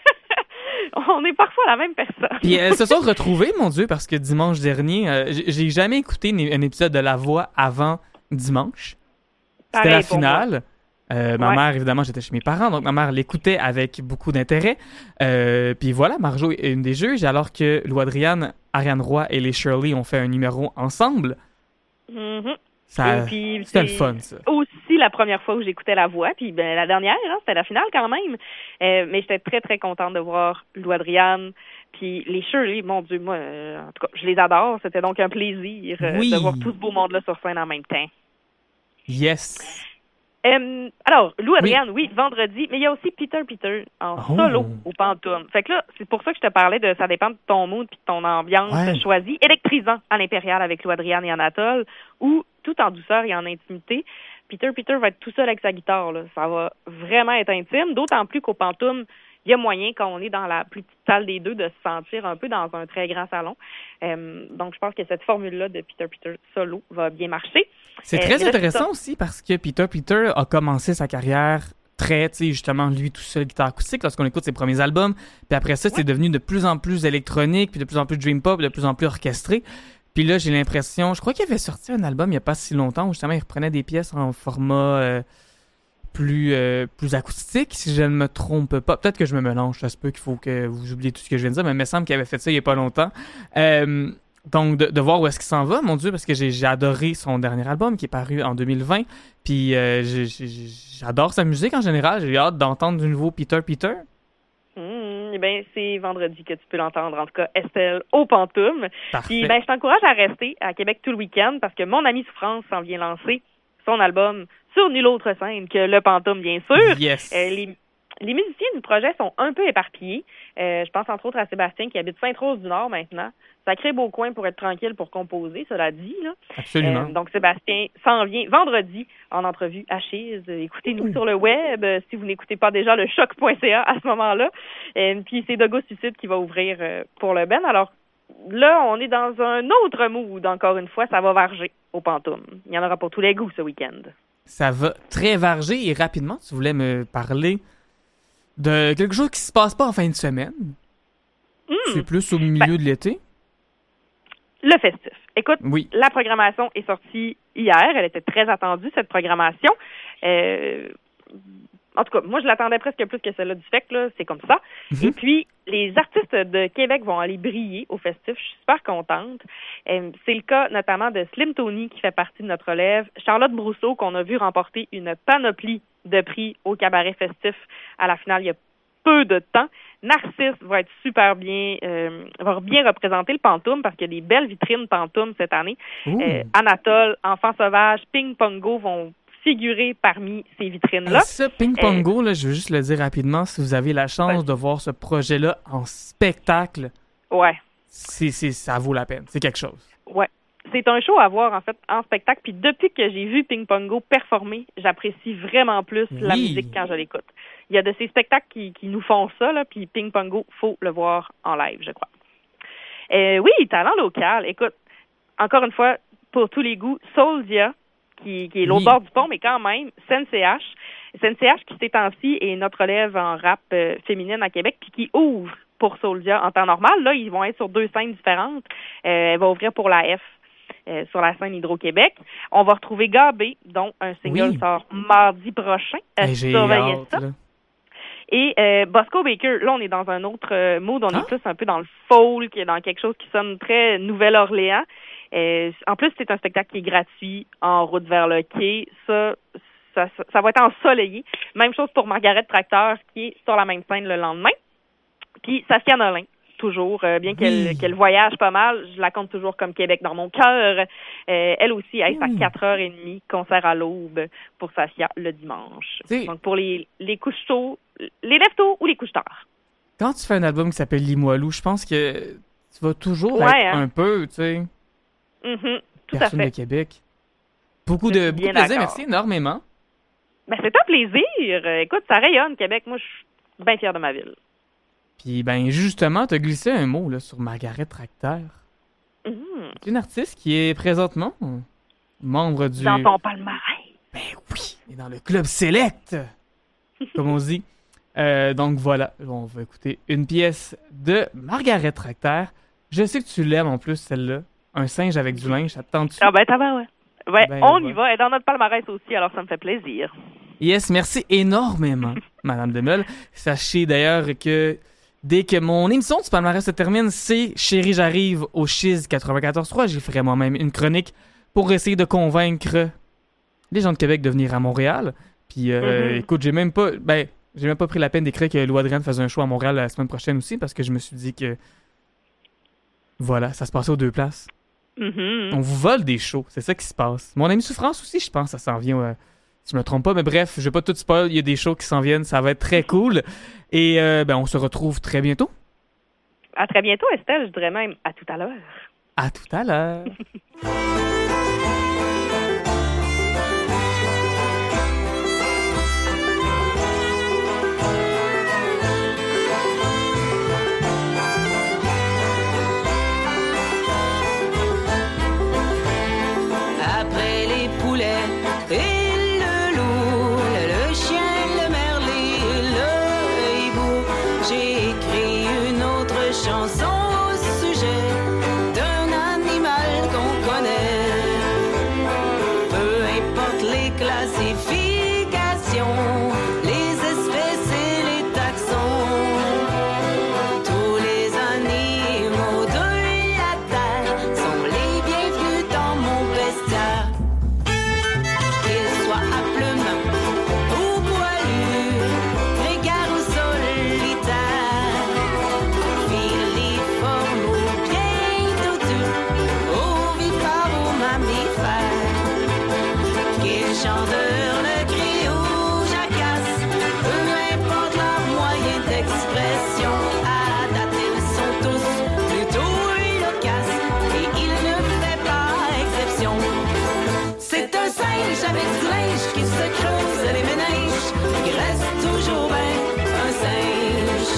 On est parfois la même personne. Puis elles se sont retrouvées, mon Dieu, parce que dimanche dernier, euh, j'ai j'ai jamais écouté une- un épisode de La Voix avant dimanche. C'était Pareil la pour moi. finale. Euh, ma Ouais. mère, évidemment, j'étais chez mes parents, donc ma mère l'écoutait avec beaucoup d'intérêt. Euh, puis voilà, Marjo est une des juges, alors que Lou Adrienne, Ariane Roy et les Shirley ont fait un numéro ensemble. Mhm. Ça, Et puis, c'était le c'est fun, ça. aussi la première fois où j'écoutais la voix, puis ben, la dernière, hein, c'était la finale quand même. Euh, mais j'étais très, très contente de voir Lou Adrienne, puis les Shirley, mon Dieu, moi, euh, en tout cas, je les adore. C'était donc un plaisir euh, Oui. de voir tout ce beau monde-là sur scène en même temps. Yes. Euh, alors, Lou Adrian, oui. oui, vendredi, mais il y a aussi Peter Peter en oh. solo au Pantoum. Fait que là, c'est pour ça que je te parlais de ça dépend de ton mood puis de ton ambiance ouais. choisie. Électrisant à l'Impérial avec Lou Adrian et Anatole, ou tout en douceur et en intimité. Peter Peter va être tout seul avec sa guitare. Là. Ça va vraiment être intime, d'autant plus qu'au Pantoum, il y a moyen, quand on est dans la plus petite salle des deux, de se sentir un peu dans un très grand salon. Euh, donc, je pense que cette formule-là de Peter Peter solo va bien marcher. C'est euh, très intéressant ça... aussi parce que Peter Peter a commencé sa carrière très, tu sais, justement, lui tout seul, guitare acoustique, lorsqu'on écoute ses premiers albums. Puis après ça, ouais. c'est devenu de plus en plus électronique, puis de plus en plus dream pop, de plus en plus orchestré. Puis là, j'ai l'impression, je crois qu'il avait sorti un album il n'y a pas si longtemps où justement il reprenait des pièces en format... Euh, plus euh, plus acoustique, si je ne me trompe pas. Peut-être que je me mélange, ça se peut qu'il faut que vous oubliez tout ce que je viens de dire, mais il me semble qu'il avait fait ça il n'y a pas longtemps. Euh, donc, de, de voir où est-ce qu'il s'en va, mon Dieu, parce que j'ai, j'ai adoré son dernier album qui est paru en deux mille vingt, puis euh, j'ai, j'ai, j'adore sa musique en général, j'ai hâte d'entendre du nouveau Peter Peter. Mmh, ben c'est vendredi que tu peux l'entendre, en tout cas Estelle au Pantoum. Parfait. Puis ben je t'encourage à rester à Québec tout le week-end parce que mon ami Souffrance s'en vient lancer son album sur nulle autre scène que le Pantoum, bien sûr. Yes. Euh, les, les musiciens du projet sont un peu éparpillés. Euh, je pense entre autres à Sébastien qui habite Sainte-Rose-du-Nord maintenant. Sacré beau coin pour être tranquille pour composer, cela dit. Là. Absolument. Euh, donc Sébastien s'en vient vendredi en entrevue à Chiz. Écoutez-nous mmh. sur le web euh, si vous n'écoutez pas déjà le choc point c a à ce moment-là. Euh, puis c'est Dogo Suicide qui va ouvrir euh, pour le Ben. Alors là, on est dans un autre mood, encore une fois, ça va varger au Pantoum. Il y en aura pour tous les goûts ce week-end. Ça va très varger et rapidement, tu voulais me parler de quelque chose qui se passe pas en fin de semaine. Mmh. C'est plus au milieu ben, de l'été. Le festif. Écoute, oui. la programmation est sortie hier. Elle était très attendue, cette programmation. Euh, en tout cas, moi, je l'attendais presque plus que celle-là du F E C, là. C'est comme ça. Mm-hmm. Et puis, les artistes de Québec vont aller briller au festif. Je suis super contente. Euh, c'est le cas notamment de Slim Tony, qui fait partie de notre relève. Charlotte Brousseau, qu'on a vu remporter une panoplie de prix au cabaret festif à la finale il y a peu de temps. Narcisse va être super bien, euh, va bien représenter le Pantoum parce qu'il y a des belles vitrines Pantoum cette année. Euh, Anatole, Enfant Sauvage, Ping Pongo vont figurer parmi ces vitrines-là. Et ça, Ping Pongo, euh, là, je veux juste le dire rapidement, si vous avez la chance ouais. de voir ce projet-là en spectacle, ouais. c'est, c'est, ça vaut la peine. C'est quelque chose. Ouais. C'est un show à voir, en fait, en spectacle. Puis depuis que j'ai vu Ping Pongo performer, j'apprécie vraiment plus oui. la musique quand je l'écoute. Il y a de ces spectacles qui, qui nous font ça, là, puis Ping Pongo, faut le voir en live, je crois. Euh, oui, talent local. Écoute, encore une fois, pour tous les goûts, Souldia, qui, qui est l'autre oui. bord du pont, mais quand même, Sensei H. Sensei H, qui ces temps-ci est notre relève en rap euh, féminine à Québec, puis qui ouvre pour Souldia en temps normal. Là, ils vont être sur deux scènes différentes. Euh, elle va ouvrir pour la F. Euh, sur la scène Hydro-Québec. On va retrouver Gabé, dont un single oui. sort mardi prochain. Euh, surveillez ça. Là. Et euh, Bosco Baker, là, on est dans un autre euh, mood. On ah? est plus un peu dans le folk, dans quelque chose qui sonne très Nouvelle-Orléans. Euh, en plus, c'est un spectacle qui est gratuit en route vers le quai. Ça, ça, ça, ça va être ensoleillé. Même chose pour Margaret Tracteur, qui est sur la même scène le lendemain. Puis Saskia Nolin. Toujours, euh, bien qu'elle, oui. qu'elle voyage pas mal, je la compte toujours comme Québec dans mon cœur. Euh, elle aussi, elle est à quatre heures trente, concert à l'aube pour Saskia le dimanche. T'sais, donc pour les, les couches tôt, les lève tôt ou les couches tard. Quand tu fais un album qui s'appelle Limoilou, je pense que tu vas toujours ouais, être hein. un peu, tu sais, mm-hmm, tout personne à fait. de Québec. Beaucoup de, beaucoup de plaisir, merci énormément. Ben, c'est un plaisir. Écoute, ça rayonne, Québec. Moi, je suis bien fière de ma ville. Puis, ben, justement, tu as glissé un mot là, sur Margaret Tracteur. Mmh. C'est une artiste qui est présentement membre du... Dans ton palmarès. Ben oui, et dans le club Select, comme on dit. Euh, donc voilà, on va écouter une pièce de Margaret Tracteur. Je sais que tu l'aimes en plus, celle-là. Un singe avec du linge, ça te tente-tu? Ah ben, t'as ben, ouais. Ouais, ben, on ouais. y va. Elle est dans notre palmarès aussi, alors ça me fait plaisir. Yes, merci énormément, Madame Demeule. Sachez d'ailleurs que... Dès que mon émission du palmarès se termine, c'est Chérie, j'arrive au Chiz quatre-vingt-quatorze trois. J'y ferai moi-même une chronique pour essayer de convaincre les gens de Québec de venir à Montréal. Puis, euh, mm-hmm. écoute, j'ai même pas, ben, j'ai même pas pris la peine d'écrire que Lou Adrian faisait un show à Montréal la semaine prochaine aussi parce que je me suis dit que, voilà, ça se passait aux deux places. Mm-hmm. On vous vole des shows, c'est ça qui se passe. Mon ami Souffrance aussi, je pense, ça s'en vient. Ouais. si je me trompe pas, mais bref, je vais pas tout spoil, il y a des shows qui s'en viennent, ça va être très cool. Et euh, ben, on se retrouve très bientôt. À très bientôt, Estelle, je dirais même à tout à l'heure. À tout à l'heure. Après les poulets et le loup, le chien, le merlet et le hibou, j'ai écrit une autre chanson au sujet d'un animal qu'on connaît. Peu importe les classifications, les espèces et les taxons, tous les animaux de la terre sont les bienvenus dans mon bestiaire. Qu'ils soient à plumes ou poilus, grégaires ou solitaires, filiformes ou bien doudous, ovipares ou mammifères, qu'ils chantent, le cri ou jacassent, peu importe leur moyen d'expression, à date ils sont tous plutôt loquaces et il ne fait pas exception. C'est un singe avec du linge qui se creuse les méninges, qui reste toujours ben un singe.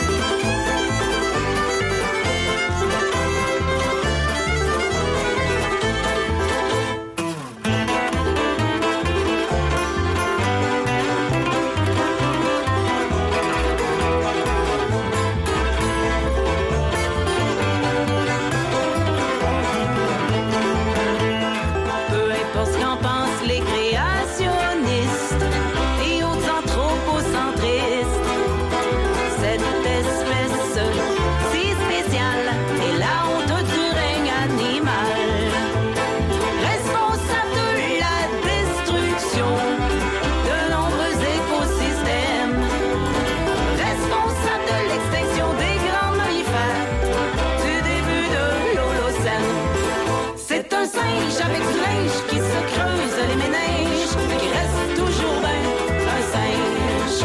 Peu importe ce qu'en pensent les créationnistes et autres anthropocentristes, cette espèce si spéciale est la honte du règne animal, responsable de la destruction de nombreux écosystèmes, responsable de l'extinction des grands mammifères du début de l'Holocène. C'est un singe avec du linge qui se creuse les méninges, mais qui reste toujours ben un singe.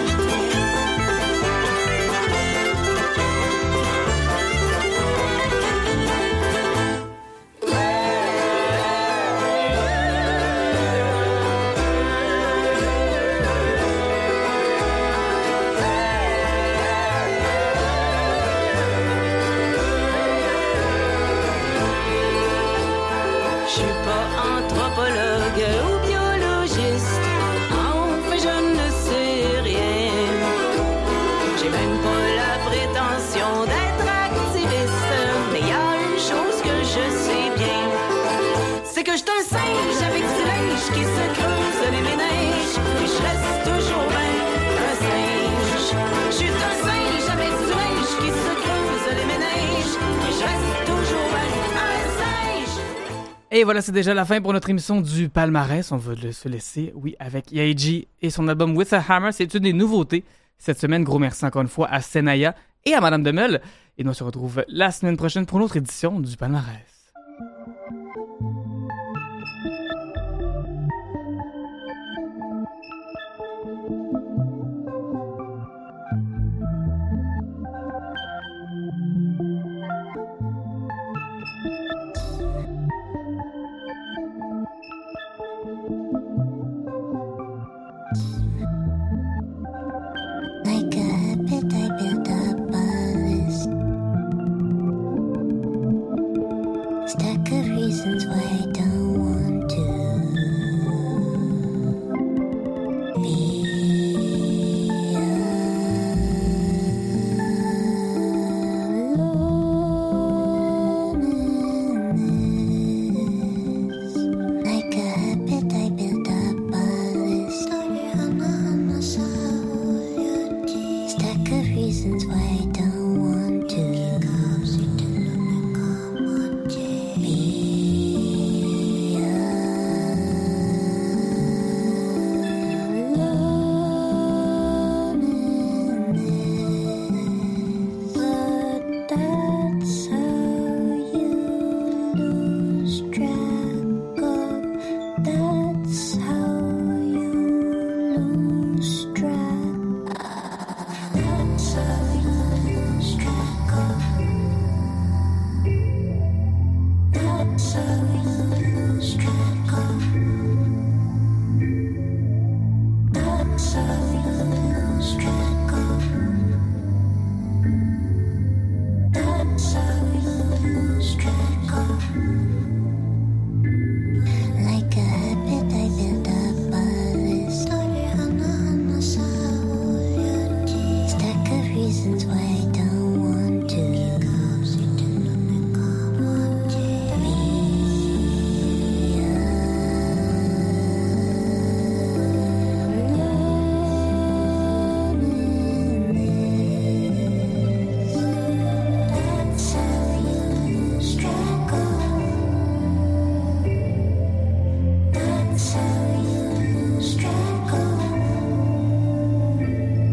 Je suis pas anthropologue ou biologiste, enfin je ne sais rien. J'ai même pas la prétention d'être activiste, mais y a une chose que je sais bien, c'est que j'suis un singe avec du linge qui se creuse les méninges, et je reste toujours ben un singe. J'suis un singe avec du linge qui se creuse les méninges, et je reste toujours ben un singe. Et voilà, c'est déjà la fin pour notre émission du palmarès. On va le- se laisser, oui, avec Yaeji et son album With a Hammer. C'est une des nouveautés cette semaine. Gros merci encore une fois à Senaya et à Madame Demel. Et nous on se retrouve la semaine prochaine pour une autre édition du palmarès.